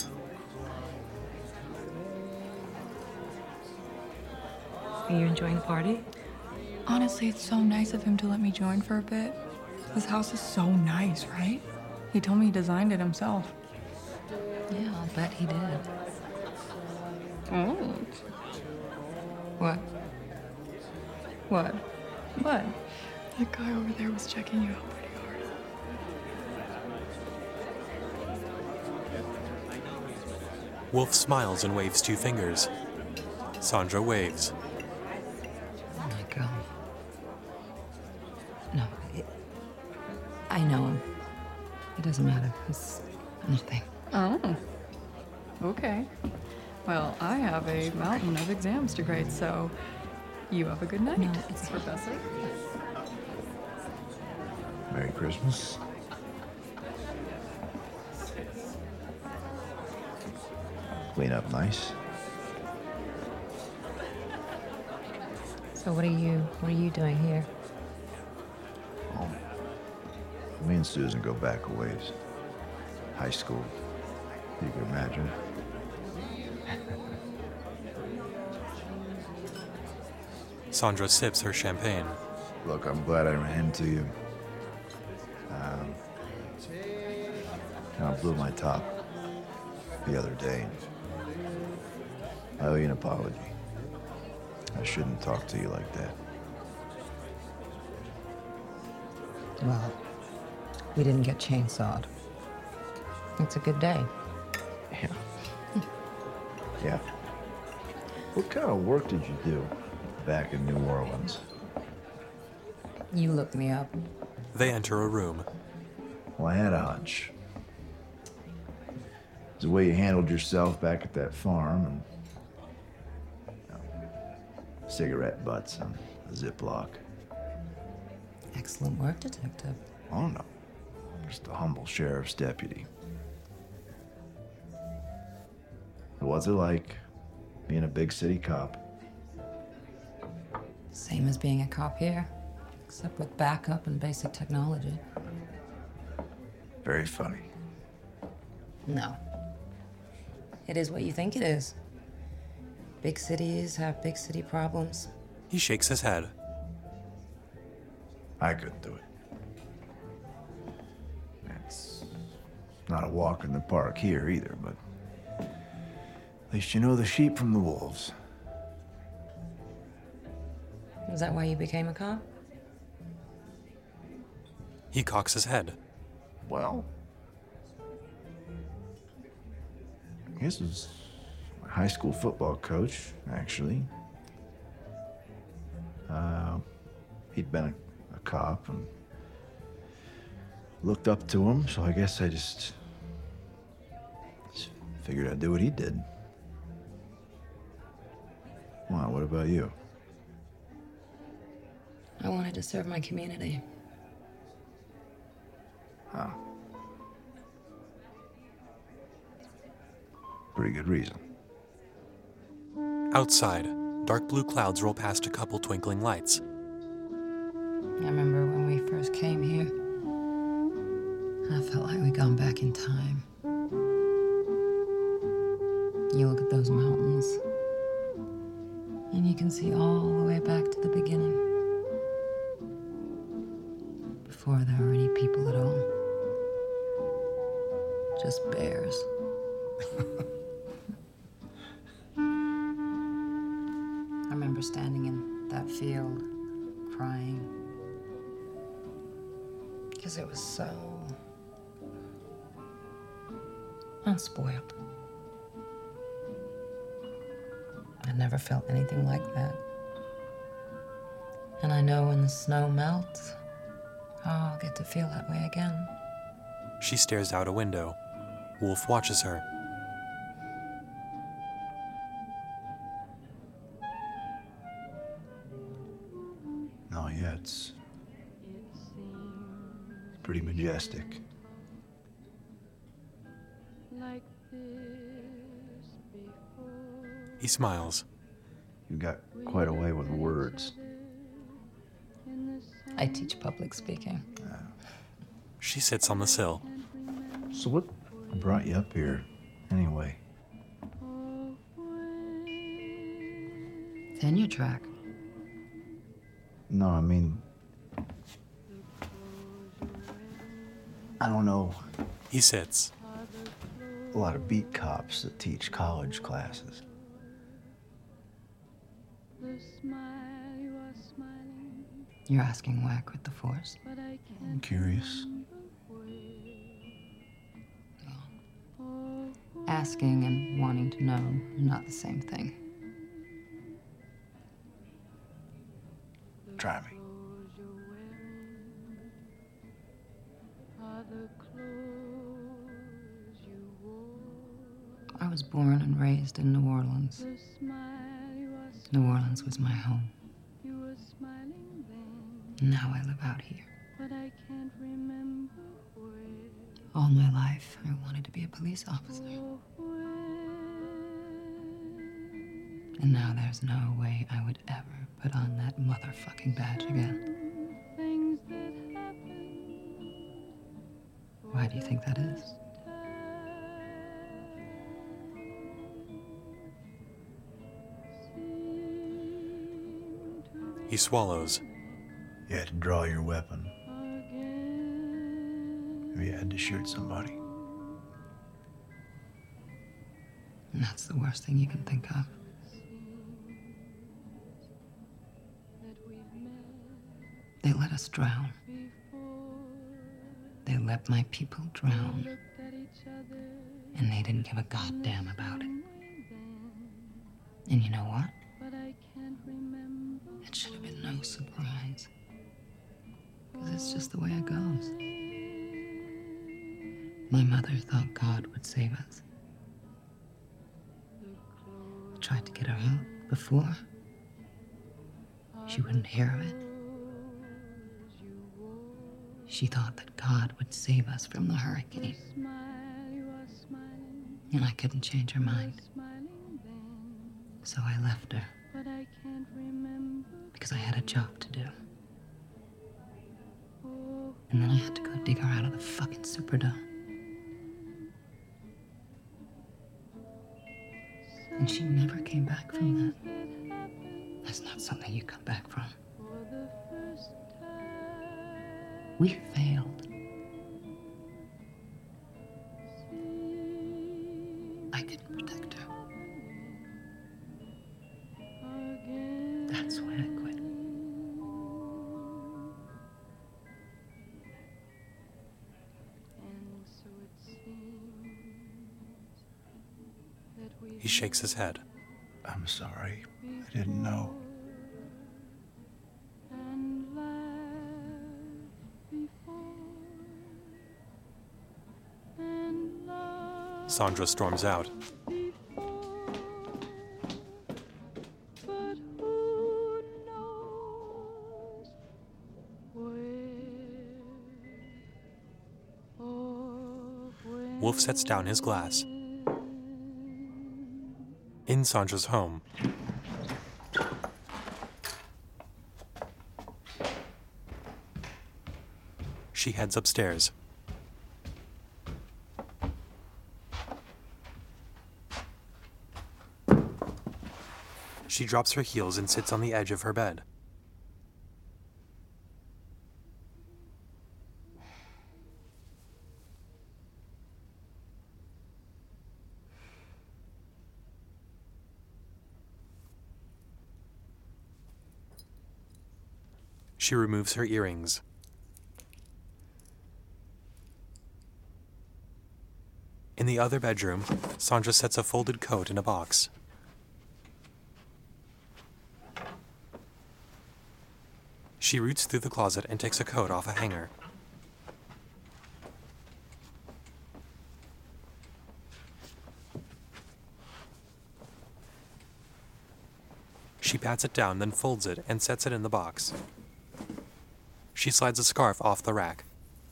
Are you enjoying the party?
Honestly, it's so nice of him to let me join for a bit. This house is so nice, right? He told me he designed it himself.
Yeah, I'll bet he did.
Oh.
What?
What? What? That guy over there was checking you out pretty hard.
Wolf smiles and waves two fingers. Sandra waves.
Girl. No, it, I know him. It doesn't matter. It's nothing.
Oh. Okay. Well, I have a mountain of exams to grade, so you have a good night.
No, it's
Professor.
Merry Christmas. Clean up nice.
So what are you what are you doing here?
Oh. Me and Susan go back a ways. High school. You can imagine.
Sandra sips her champagne.
Look, I'm glad I ran into you. Um, kind of blew my top the other day. I owe you an apology. I shouldn't talk to you like that.
Well, we didn't get chainsawed. It's a good day.
Yeah. Yeah. What kind of work did you do back in New Orleans?
You look me up.
They enter a room.
Well, I had a hunch. It's the way you handled yourself back at that farm, and you know, cigarette butts on a Ziploc.
Excellent work, Detective.
Oh, no. Just a humble sheriff's deputy. What's it like being a big city cop?
Same as being a cop here, except with backup and basic technology.
Very funny.
No. It is what you think it is. Big cities have big city problems.
He shakes his head.
I couldn't do it. It's not a walk in the park here either, but at least you know the sheep from the wolves.
Is that why you became a cop?
He cocks his head.
Well, guess it was my high school football coach, actually. Uh, he'd been a, a cop and looked up to him, so I guess I just, just figured I'd do what he did. Wow, what about you?
I wanted to serve my community.
Huh. Pretty good reason.
Outside, dark blue clouds roll past a couple twinkling lights.
I remember when we first came here, I felt like we'd gone back in time. You look at those mountains, and you can see all the way back to the beginning. Before there were any people at all. Just bears. I remember standing in that field, crying. Because it was so unspoiled. I never felt anything like that. And I know when the snow melts, I'll get to feel that way again.
She stares out a window. Wolf watches her.
No, yeah, it's pretty majestic.
He smiles.
You got quite a way with words.
I teach public speaking.
She sits on the sill.
So what brought you up here, anyway?
Tenure track.
No, I mean... I don't know.
He sits.
A lot of beat cops that teach college classes.
You're asking why I quit the force?
I'm curious.
Asking and wanting to know are not the same thing.
Try me.
I was born and raised in New Orleans. New Orleans was my home. Now I live out here. All my life, I wanted to be a police officer. And now there's no way I would ever put on that motherfucking badge again. Why do you think that is?
He swallows.
You had to draw your weapon. Or you had to shoot somebody.
And that's the worst thing you can think of. They let us drown. They let my people drown. And they didn't give a goddamn about it. And you know what? It should have been no surprise. Because it's just the way it goes. My mother thought God would save us. I tried to get her out before. She wouldn't hear of it. She thought that God would save us from the hurricane. And I couldn't change her mind. So I left her. Because I had a job to do. And then I had to go dig her out of the fucking Superdome. And she never came back from that. That's not something you come back from. We failed. I couldn't protect her. That's why I quit.
He shakes his head.
I'm sorry. I didn't know.
Sandra storms out. Wolf sets down his glass. In Sandra's home, she heads upstairs. She drops her heels and sits on the edge of her bed. She removes her earrings. In the other bedroom, Sandra sets a folded coat in a box. She roots through the closet and takes a coat off a hanger. She pats it down, then folds it and sets it in the box. She slides a scarf off the rack.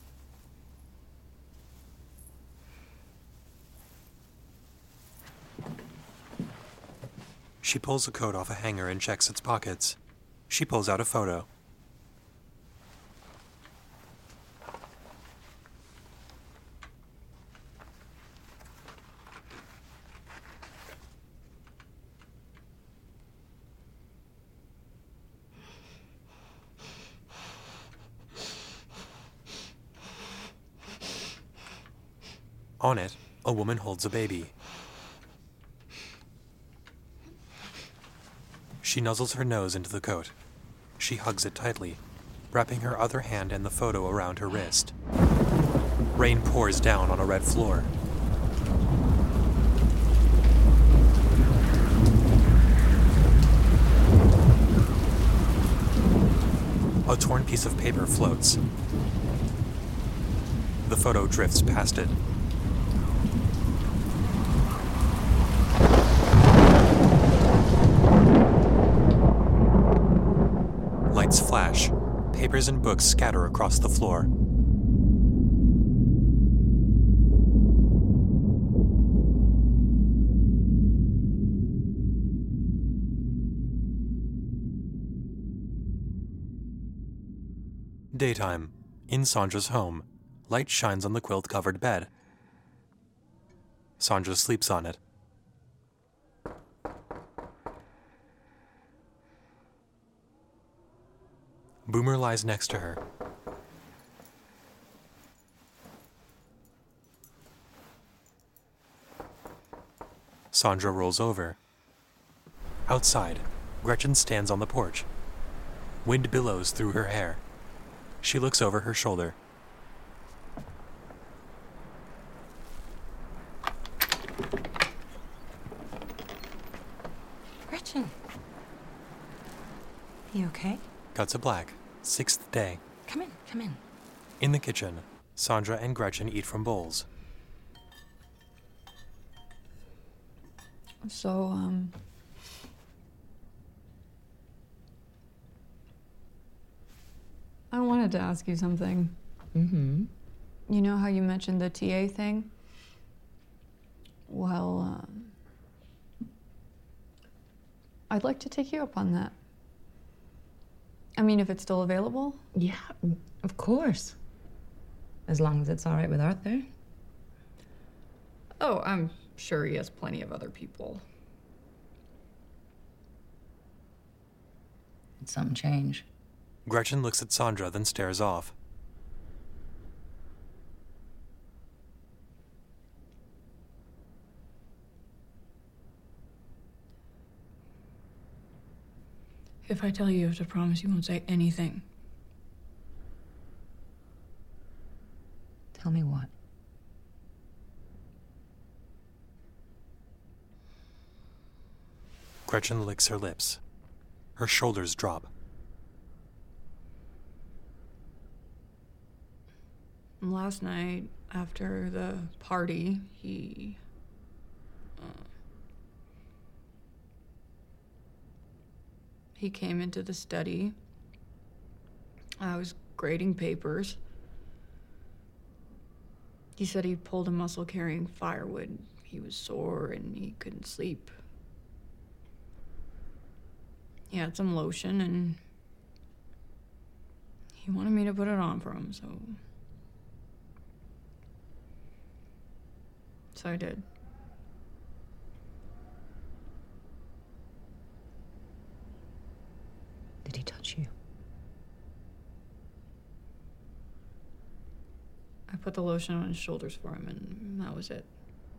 She pulls the coat off a hanger and checks its pockets. She pulls out a photo. On it, a woman holds a baby. She nuzzles her nose into the coat. She hugs it tightly, wrapping her other hand and the photo around her wrist. Rain pours down on a red floor. A torn piece of paper floats. The photo drifts past it. Lights flash. Papers and books scatter across the floor. Daytime. In Sandra's home. Light shines on the quilt-covered bed. Sandra sleeps on it. Boomer lies next to her. Sandra rolls over. Outside, Gretchen stands on the porch. Wind billows through her hair. She looks over her shoulder.
Gretchen. You okay?
Cut to black. Sixth day.
Come in, come in.
In the kitchen, Sandra and Gretchen eat from bowls.
So, um... I wanted to ask you something.
Mm-hmm.
You know how you mentioned the T A thing? Well, um... I'd like to take you up on that. I mean, if it's still available?
Yeah, of course. As long as it's all right with Arthur.
Oh, I'm sure he has plenty of other people.
Did something change?
Gretchen looks at Sandra, then stares off.
If I tell you, you have to promise you won't say anything.
Tell me what?
Gretchen licks her lips. Her shoulders drop.
Last night, after the party, he... Uh, he came into the study. I was grading papers. He said he pulled a muscle carrying firewood. He was sore and he couldn't sleep. He had some lotion and he wanted me to put it on for him, so... So I did.
Did he touch you?
I put the lotion on his shoulders for him, and that was it.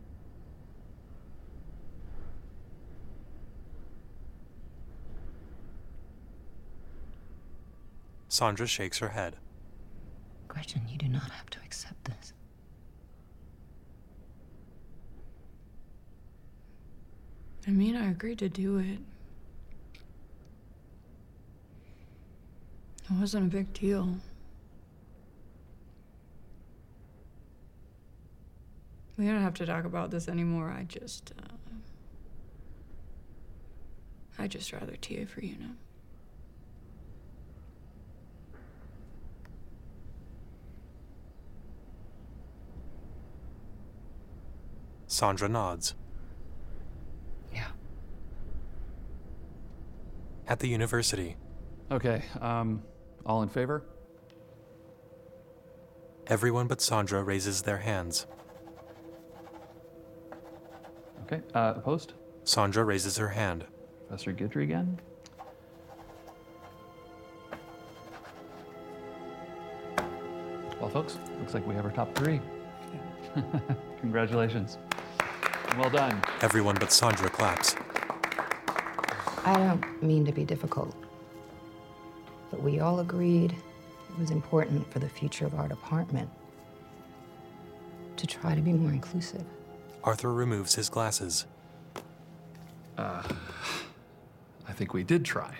Sandra shakes her head.
Gretchen, you do not have to accept this.
I mean, I agreed to do it. It wasn't a big deal. We don't have to talk about this anymore. I just, uh... I'd just rather T A for you now.
Sandra nods.
Yeah.
At the university.
Okay, um, all in favor?
Everyone but Sandra raises their hands.
Okay, uh, opposed?
Sandra raises her hand.
Professor Guidry again? Well, folks, looks like we have our top three. Congratulations. Well done.
Everyone but Sandra claps.
I don't mean to be difficult, but we all agreed it was important for the future of our department to try to be more inclusive.
Arthur removes his glasses.
Uh, I think we did try.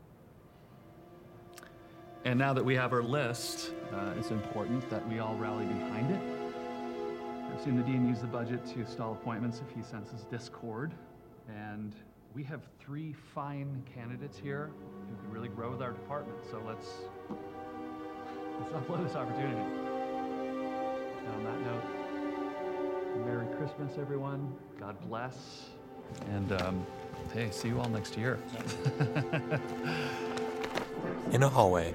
And now that we have our list, uh, it's important that we all rally behind it. I've seen the dean use the budget to stall appointments if he senses discord. And we have three fine candidates here who can really grow with our department. So let's, let's not blow this opportunity. And on that note, Merry Christmas, everyone. God bless. And um, hey, see you all next year.
In a hallway.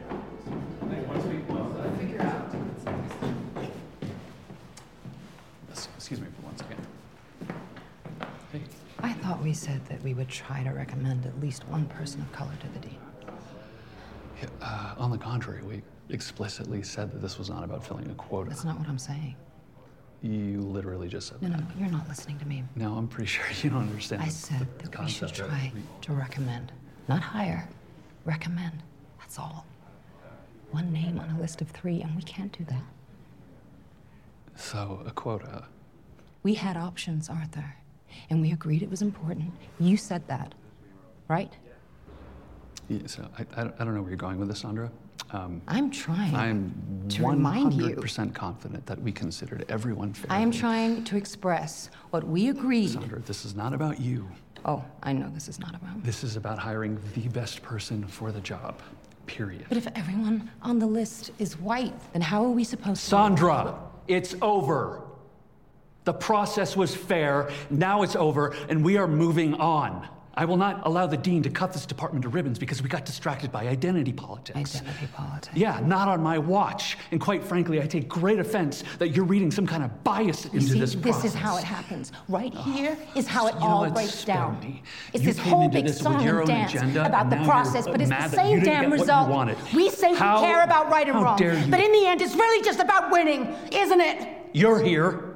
Excuse me for one second. Hey.
I thought we said that we would try to recommend at least one person of color to the dean.
Yeah, uh, on the contrary, we explicitly said that this was not about filling a quota.
That's not what I'm saying.
You literally just said
No,
that.
no, you're not listening to me.
No, I'm pretty sure you don't understand.
I
the,
said
the
that we should
concept of
try
it.
to recommend, not hire. Recommend. That's all. One name on a list of three, and we can't do that.
So, a quota.
We had options, Arthur, and we agreed it was important. You said that, right?
Yeah, so, I, I, don't, I don't know where you're going with this, Sandra. Um,
I'm trying
I'm
to
one
remind you.
hundred percent confident that we considered everyone fair.
I am trying to express what we agreed.
Sandra, this is not about you.
Oh, I know this is not about me.
This is about hiring the best person for the job, period.
But if everyone on the list is white, then how are we supposed to...
Sandra, it's over. The process was fair, now it's over, and we are moving on. I will not allow the dean to cut this department to ribbons because we got distracted by identity politics.
Identity politics.
Yeah, not on my watch. And quite frankly, I take great offense that you're reading some kind of bias into
You see,
this
this
process.
is how it happens. Right here is how it
You know
all
what,
breaks
spare
down.
me.
It's
You
this
came
whole
into
big
this with
song
your
and
own
dance
agenda,
about
and
the
now
process,
you're
but it's
mad
the
that you
same
didn't
damn
get what you
result.
wanted.
We say
How-
we care about right and
how
wrong,
dare you.
but in the end, it's really just about winning, isn't it?
You're here.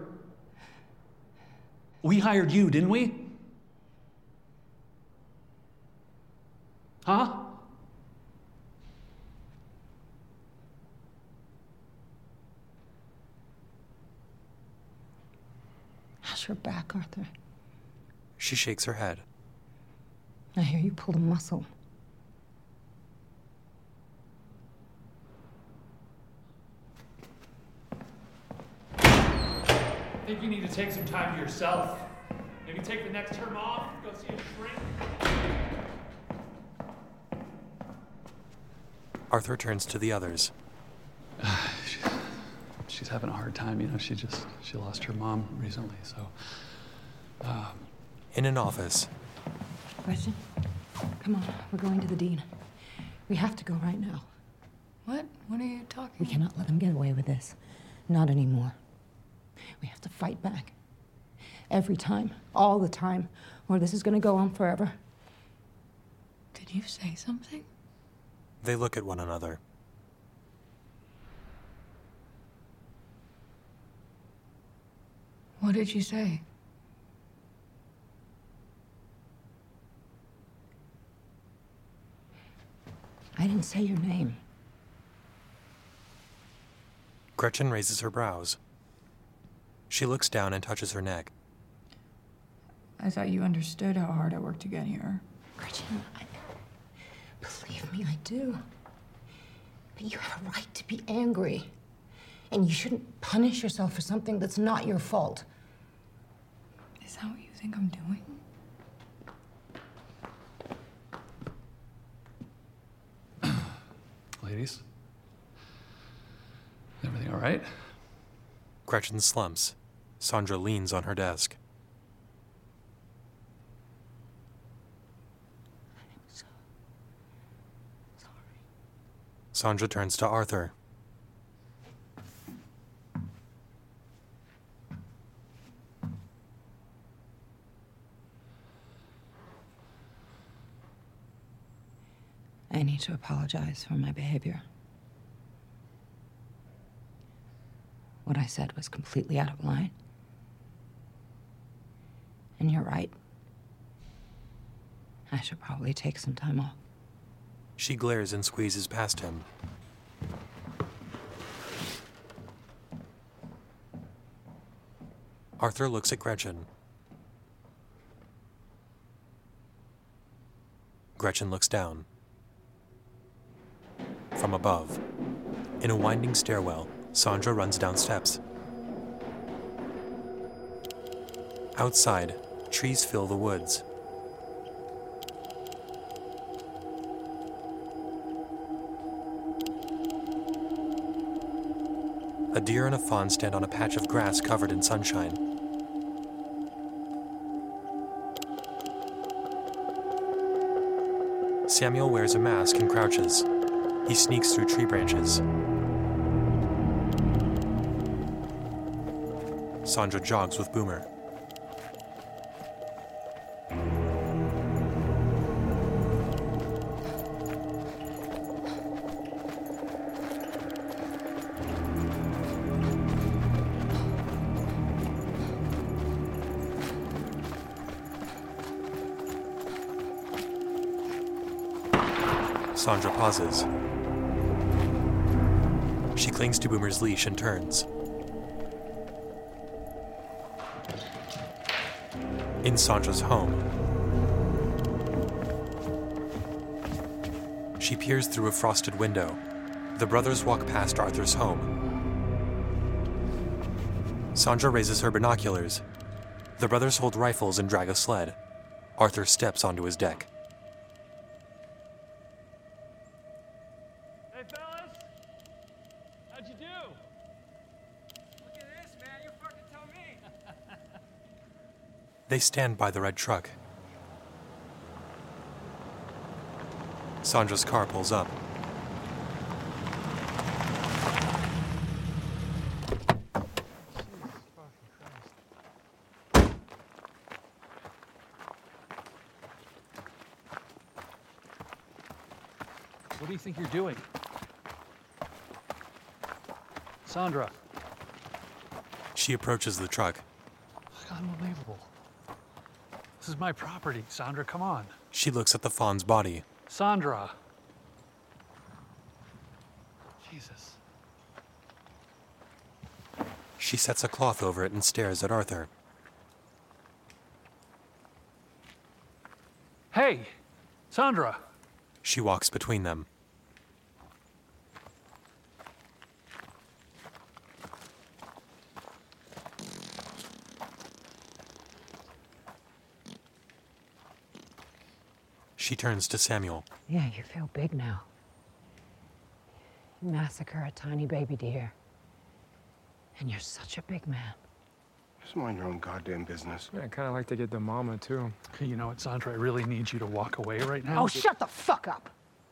We hired you, didn't we? Huh?
How's your back, Arthur?
She shakes her head.
I hear you pulled a muscle.
I think you need to take some time to yourself. Maybe take the next term off, go see a shrink.
Arthur turns to the others.
she, she's having a hard time, you know. She just, she lost her mom recently, so. Um,
In an office.
Gretchen, come on, we're going to the dean. We have to go right now.
What? What are you talking
We cannot let him get away with this. Not anymore. We have to fight back. Every time, all the time, or this is gonna go on forever.
Did you say something?
They look at one another.
What did you say?
I didn't say your name.
Gretchen raises her brows. She looks down and touches her neck.
I thought you understood how hard I worked to get here.
Gretchen, I, believe me, I do. But you have a right to be angry. And you shouldn't punish yourself for something that's not your fault.
Is that what you think I'm doing?
Ladies? Everything all right?
Gretchen slumps. Sandra leans on her desk.
I'm so sorry.
Sandra turns to Arthur.
I need to apologize for my behavior. What I said was completely out of line. And you're right. I should probably take some time off.
She glares and squeezes past him. Arthur looks at Gretchen. Gretchen looks down. From above, in a winding stairwell, Sandra runs down steps. Outside, trees fill the woods. A deer and a fawn stand on a patch of grass covered in sunshine. Samuel wears a mask and crouches. He sneaks through tree branches. Sandra jogs with Boomer. Sandra pauses. She clings to Boomer's leash and turns. In Sandra's home, she peers through a frosted window. The brothers walk past Arthur's home. Sandra raises her binoculars. The brothers hold rifles and drag a sled. Arthur steps onto his deck.
Hey, fellas! How'd you do? Look at this, man. You fucking tell me.
They stand by the red truck. Sandra's car pulls up.
What do you think you're doing? Sandra.
She approaches the truck.
Unbelievable. This is my property, Sandra, come on.
She looks at the fawn's body.
Sandra. Jesus.
She sets a cloth over it and stares at Arthur.
Hey,
Sandra!
She walks between them. She turns to Samuel.
Yeah, you feel big now. You massacre a tiny baby deer. And you're such a big man.
Just mind your own goddamn business.
Yeah, I kind of like to get the mama, too.
Okay, you know what, Sandra? I really need you to walk away right now.
Oh, shut the fuck up!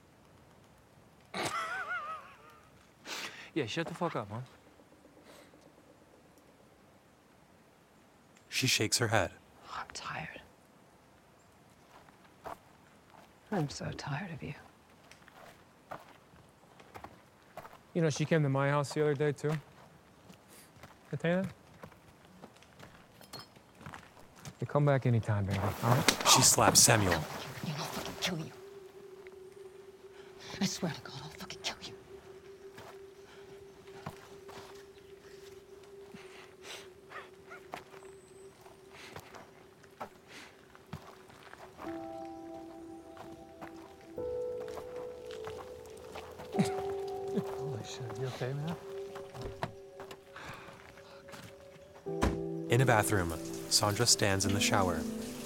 Yeah, shut the fuck up, Mom.
She shakes her head.
I'm tired. I'm so tired of you.
You know, she came to my house the other day, too. Did I tell you that? You come back anytime, baby, all right?
She slaps Samuel.
You know, I'll fucking kill you. I swear to God, I'll fucking kill you.
Holy shit, you okay, man?
In a bathroom, Sandra stands in the shower.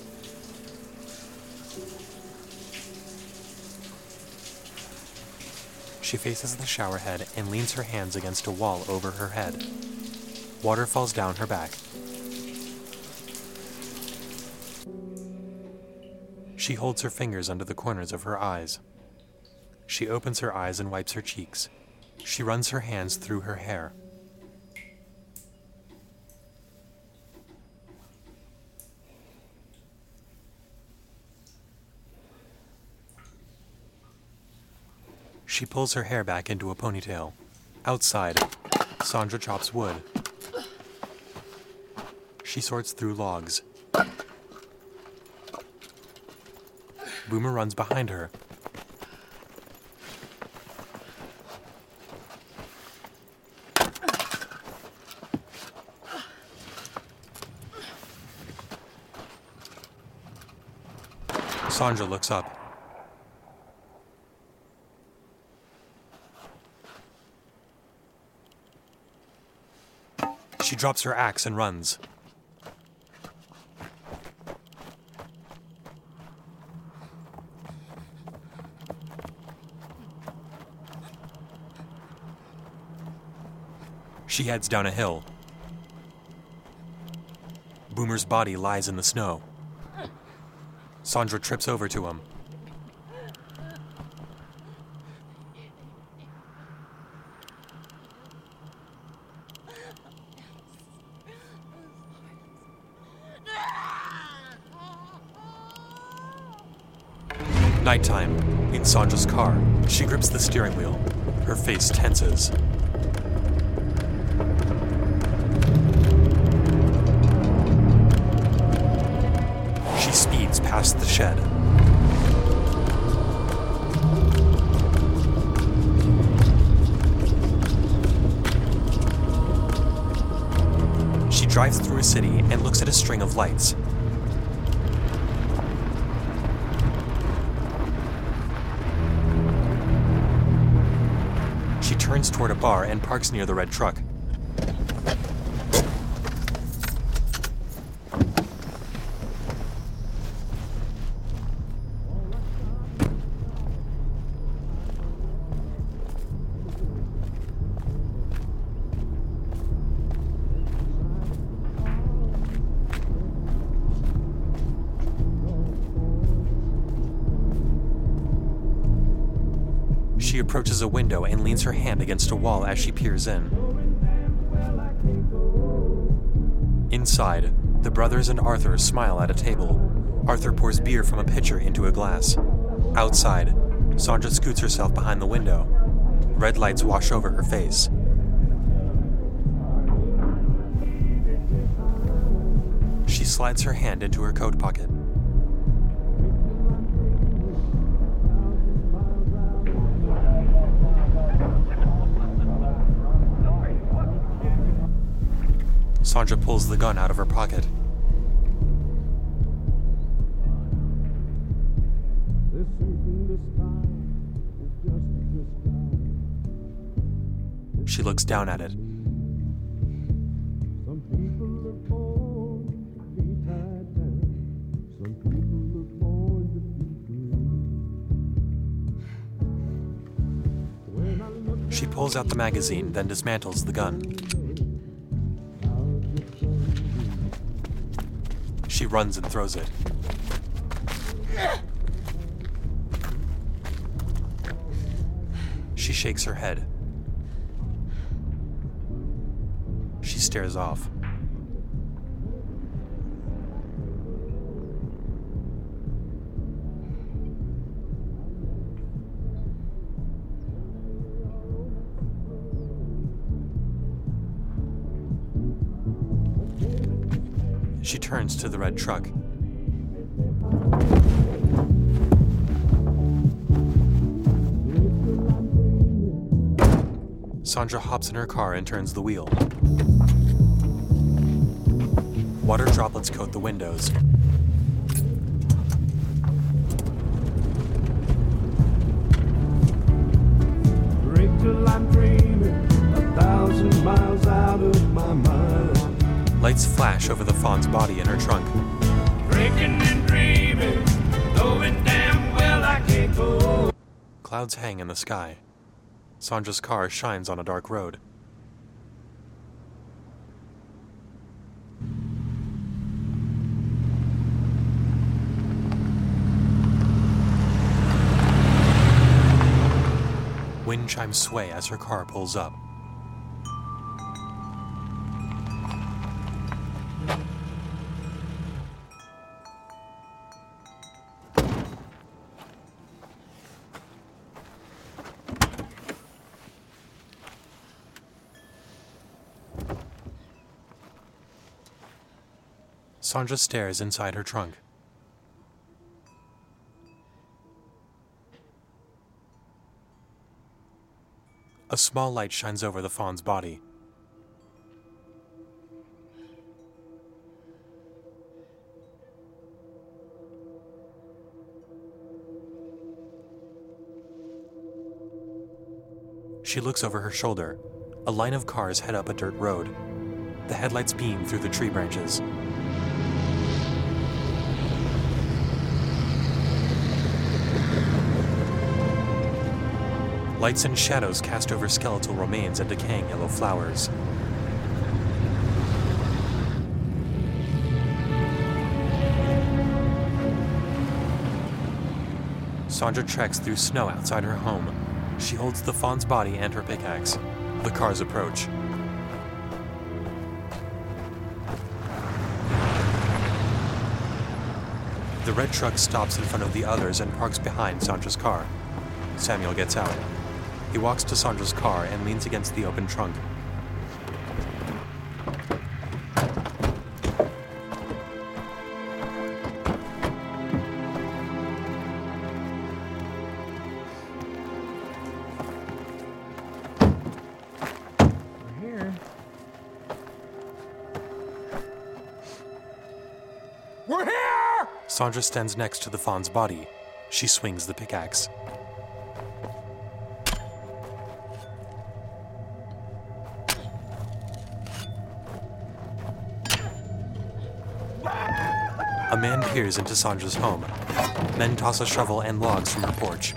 She faces the shower head and leans her hands against a wall over her head. Water falls down her back. She holds her fingers under the corners of her eyes. She opens her eyes and wipes her cheeks. She runs her hands through her hair. She pulls her hair back into a ponytail. Outside, Sandra chops wood. She sorts through logs. Boomer runs behind her. Sandra looks up. She drops her axe and runs. She heads down a hill. Boomer's body lies in the snow. Sandra trips over to him. Nighttime, in Sandra's car, she grips the steering wheel. Her face tenses. She speeds past the shed. She drives through a city and looks at a string of lights. She turns toward a bar and parks near the red truck. She approaches a window and leans her hand against a wall as she peers in. Inside, the brothers and Arthur smile at a table. Arthur pours beer from a pitcher into a glass. Outside, Sandra scoots herself behind the window. Red lights wash over her face. She slides her hand into her coat pocket. Sandra pulls the gun out of her pocket.
Listen
looks down at it. She pulls out the magazine, then dismantles the gun. She runs and throws it. She shakes her head. She stares off. She turns to the red truck. Sandra hops in her car and turns the wheel. Water droplets coat the windows.
Drink till I'm dreaming, a thousand miles out of my mind.
Lights flash over the fawn's body in her trunk.
Drinking and dreaming, knowing damn well I can't go.
Clouds hang in the sky. Sandra's car shines on a dark road. Wind chimes sway as her car pulls up. Sandra stares inside her trunk. A small light shines over the fawn's body. She looks over her shoulder. A line of cars head up a dirt road. The headlights beam through the tree branches. Lights and shadows cast over skeletal remains and decaying yellow flowers. Sandra treks through snow outside her home. She holds the fawn's body and her pickaxe. The cars approach. The red truck stops in front of the others and parks behind Sandra's car. Samuel gets out. He walks to Sandra's car and leans against the open trunk.
We're here. We're here!
Sandra stands next to the fawn's body. She swings the pickaxe. A man peers into Sandra's home. Men toss a shovel and logs from her porch.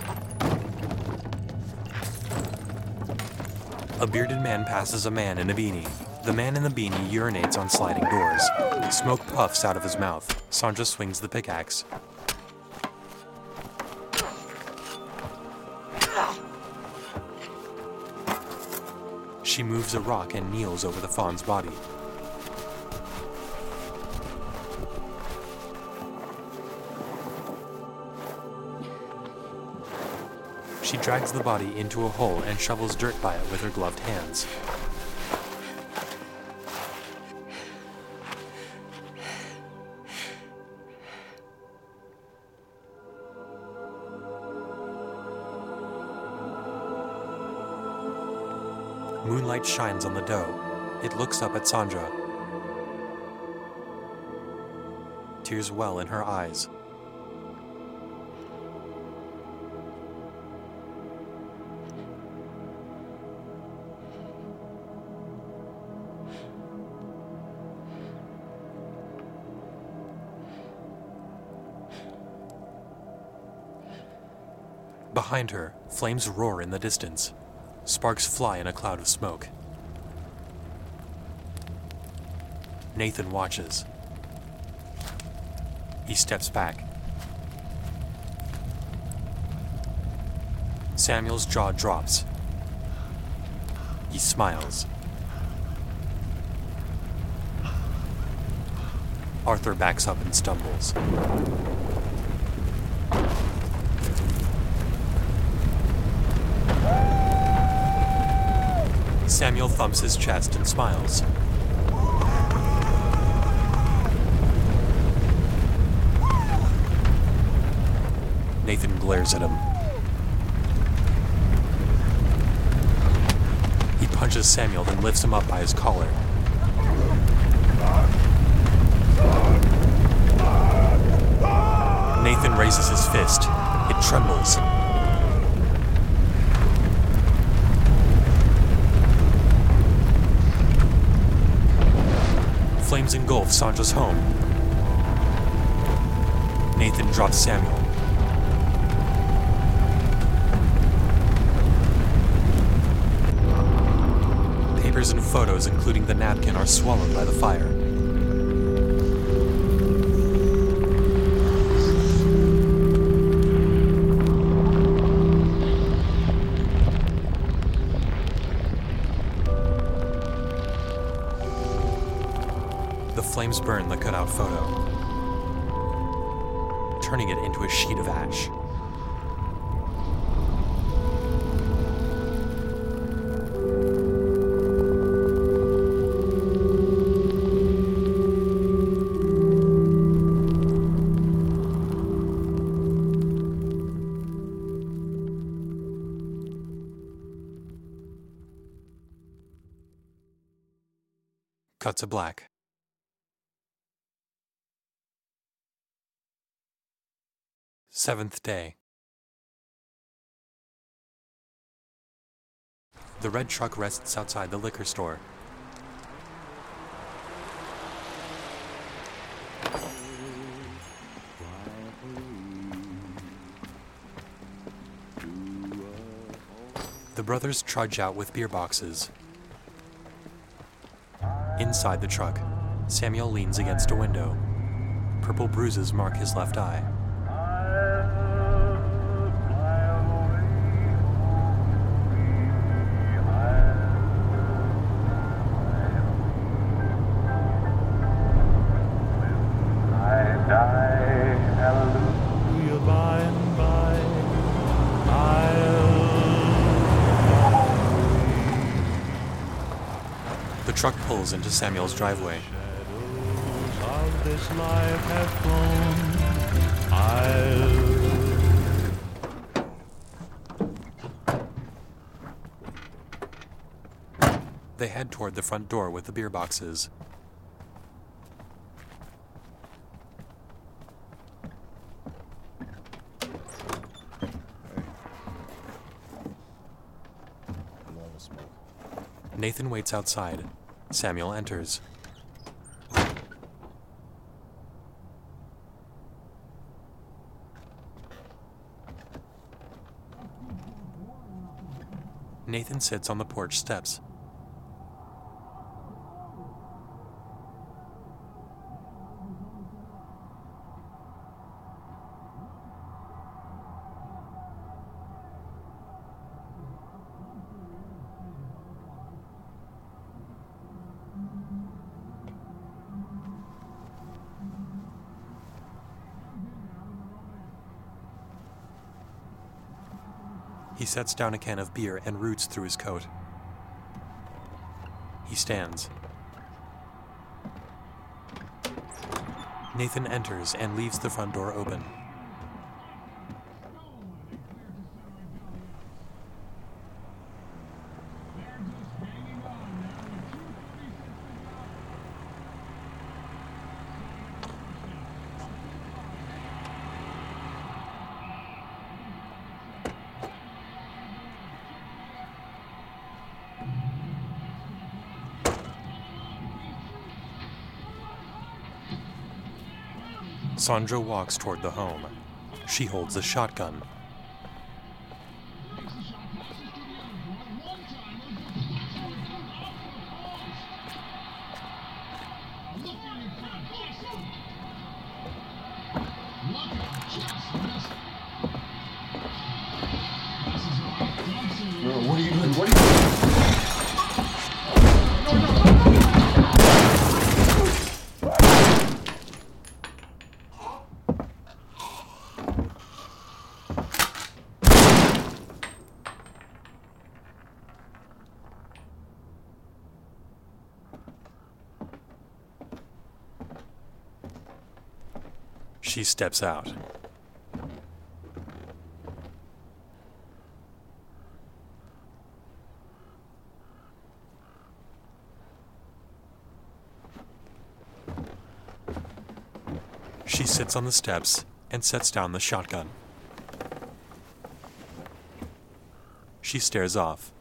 A bearded man passes a man in a beanie. The man in the beanie urinates on sliding doors. Smoke puffs out of his mouth. Sandra swings the pickaxe. She moves a rock and kneels over the fawn's body. She drags the body into a hole and shovels dirt by it with her gloved hands. Moonlight shines on the dough. It looks up at Sandra. Tears well in her eyes. Behind her, flames roar in the distance. Sparks fly in a cloud of smoke. Nathan watches. He steps back. Samuel's jaw drops. He smiles. Arthur backs up and stumbles. Samuel thumps his chest and smiles. Nathan glares at him. He punches Samuel, then lifts him up by his collar. Nathan raises his fist. It trembles. Flames engulf Sandra's home. Nathan drops Samuel. Papers and photos, including the napkin, are swallowed by the fire. The flames burn the cutout photo, turning it into a sheet of ash. Cut to black. Seventh day. The red truck rests outside the liquor store. The brothers trudge out with beer boxes. Inside the truck, Samuel leans against a window. Purple bruises mark his left eye. The truck pulls into Samuel's driveway. They head toward the front door with the beer boxes. Nathan waits outside. Samuel enters. Nathan sits on the porch steps. He sets down a can of beer and roots through his coat. He stands. Nathan enters and leaves the front door open. Sandra walks toward the home. She holds a shotgun. She steps out. She sits on the steps and sets down the shotgun. She stares off.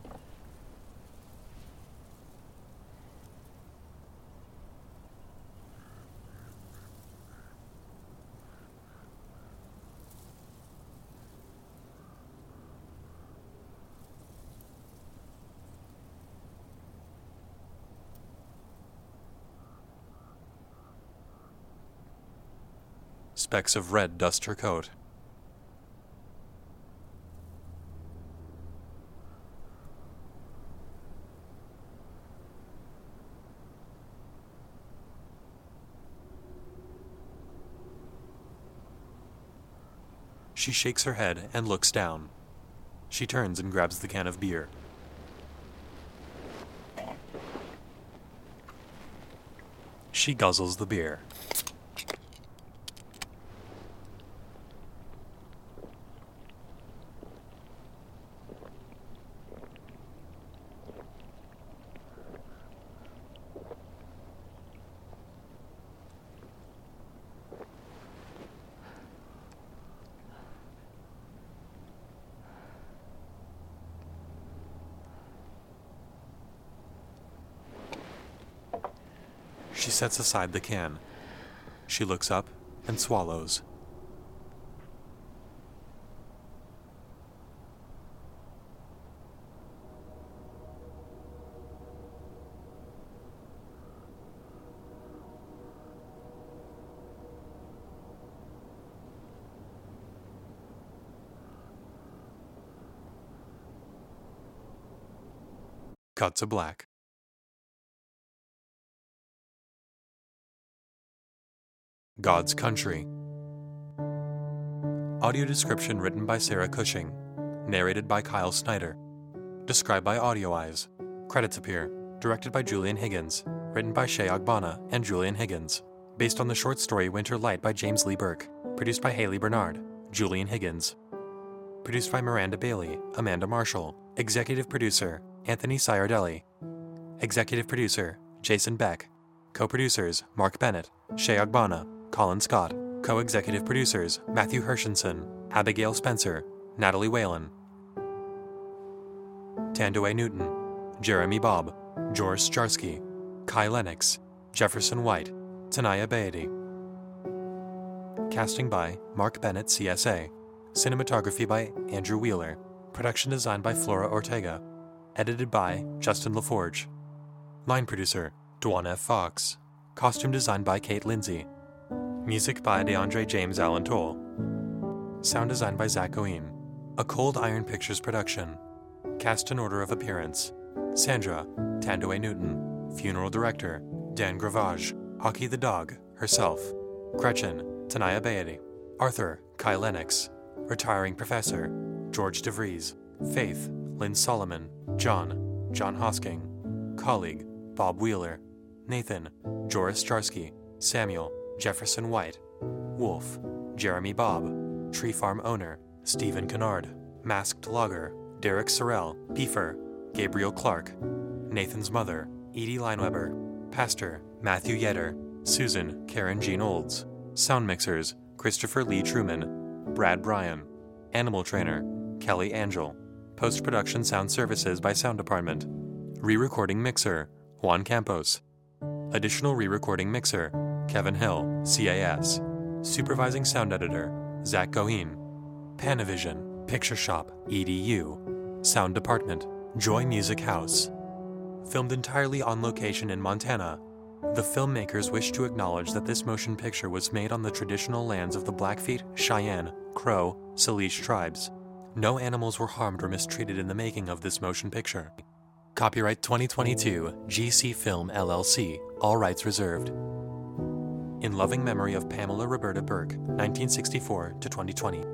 Specks of red dust her coat. She shakes her head and looks down. She turns and grabs the can of beer. She guzzles the beer. She sets aside the can. She looks up and swallows. Cut to black. God's Country. Audio description written by Sarah Cushing. Narrated by Kyle Snyder. Described by AudioEyes. Credits appear. Directed by Julian Higgins. Written by Shea Ogbonna and Julian Higgins. Based on the short story Winter Light by James Lee Burke. Produced by Haley Bernard. Julian Higgins. Produced by Miranda Bailey. Amanda Marshall. Executive Producer Anthony Ciardelli. Executive Producer Jason Beck. Co-producers Mark Bennett, Shea Ogbonna, Colin Scott. Co-executive producers Matthew Hershenson, Abigail Spencer, Natalie Whalen. Tandoway Newton, Jeremy Bobb, George Starsky, Kai Lennox, Jefferson White, Tanaya Beatty. Casting by Mark Bennett, C S A. Cinematography by Andrew Wheeler. Production design by Flora Ortega. Edited by Justin LaForge. Line producer Dwan F. Fox. Costume design by Kate Lindsay. Music by DeAndre James Allen Toll. Sound design by Zach Goeen. A Cold Iron Pictures production. Cast in order of appearance: Sandra, Tandoway Newton. Funeral director, Dan Gravage. Hockey the dog, herself. Gretchen, Tanaya Beatty. Arthur, Kai Lennox. Retiring professor, George DeVries. Faith, Lynn Solomon. John, John Hosking. Colleague, Bob Wheeler. Nathan, Joris Jarsky. Samuel, Jefferson White. Wolf, Jeremy Bobb. Tree Farm owner, Stephen Kennard. Masked logger, Derek Sorrell. Beefer, Gabriel Clark. Nathan's mother, Edie Lineweber. Pastor, Matthew Yetter. Susan, Karen Jean Olds. Sound mixers, Christopher Lee Truman. Brad Bryan. Animal trainer, Kelly Angel. Post-production sound services by Sound Department. Re-recording mixer, Juan Campos. Additional re-recording mixer, Kevin Hill, C A S. Supervising sound editor, Zach Goheen. Panavision, Picture Shop, E D U. Sound Department, Joy Music House. Filmed entirely on location in Montana, the filmmakers wish to acknowledge that this motion picture was made on the traditional lands of the Blackfeet, Cheyenne, Crow, Salish tribes. No animals were harmed or mistreated in the making of this motion picture. Copyright twenty twenty-two, G C Film L L C, all rights reserved. In loving memory of Pamela Roberta Burke, nineteen sixty-four to twenty twenty.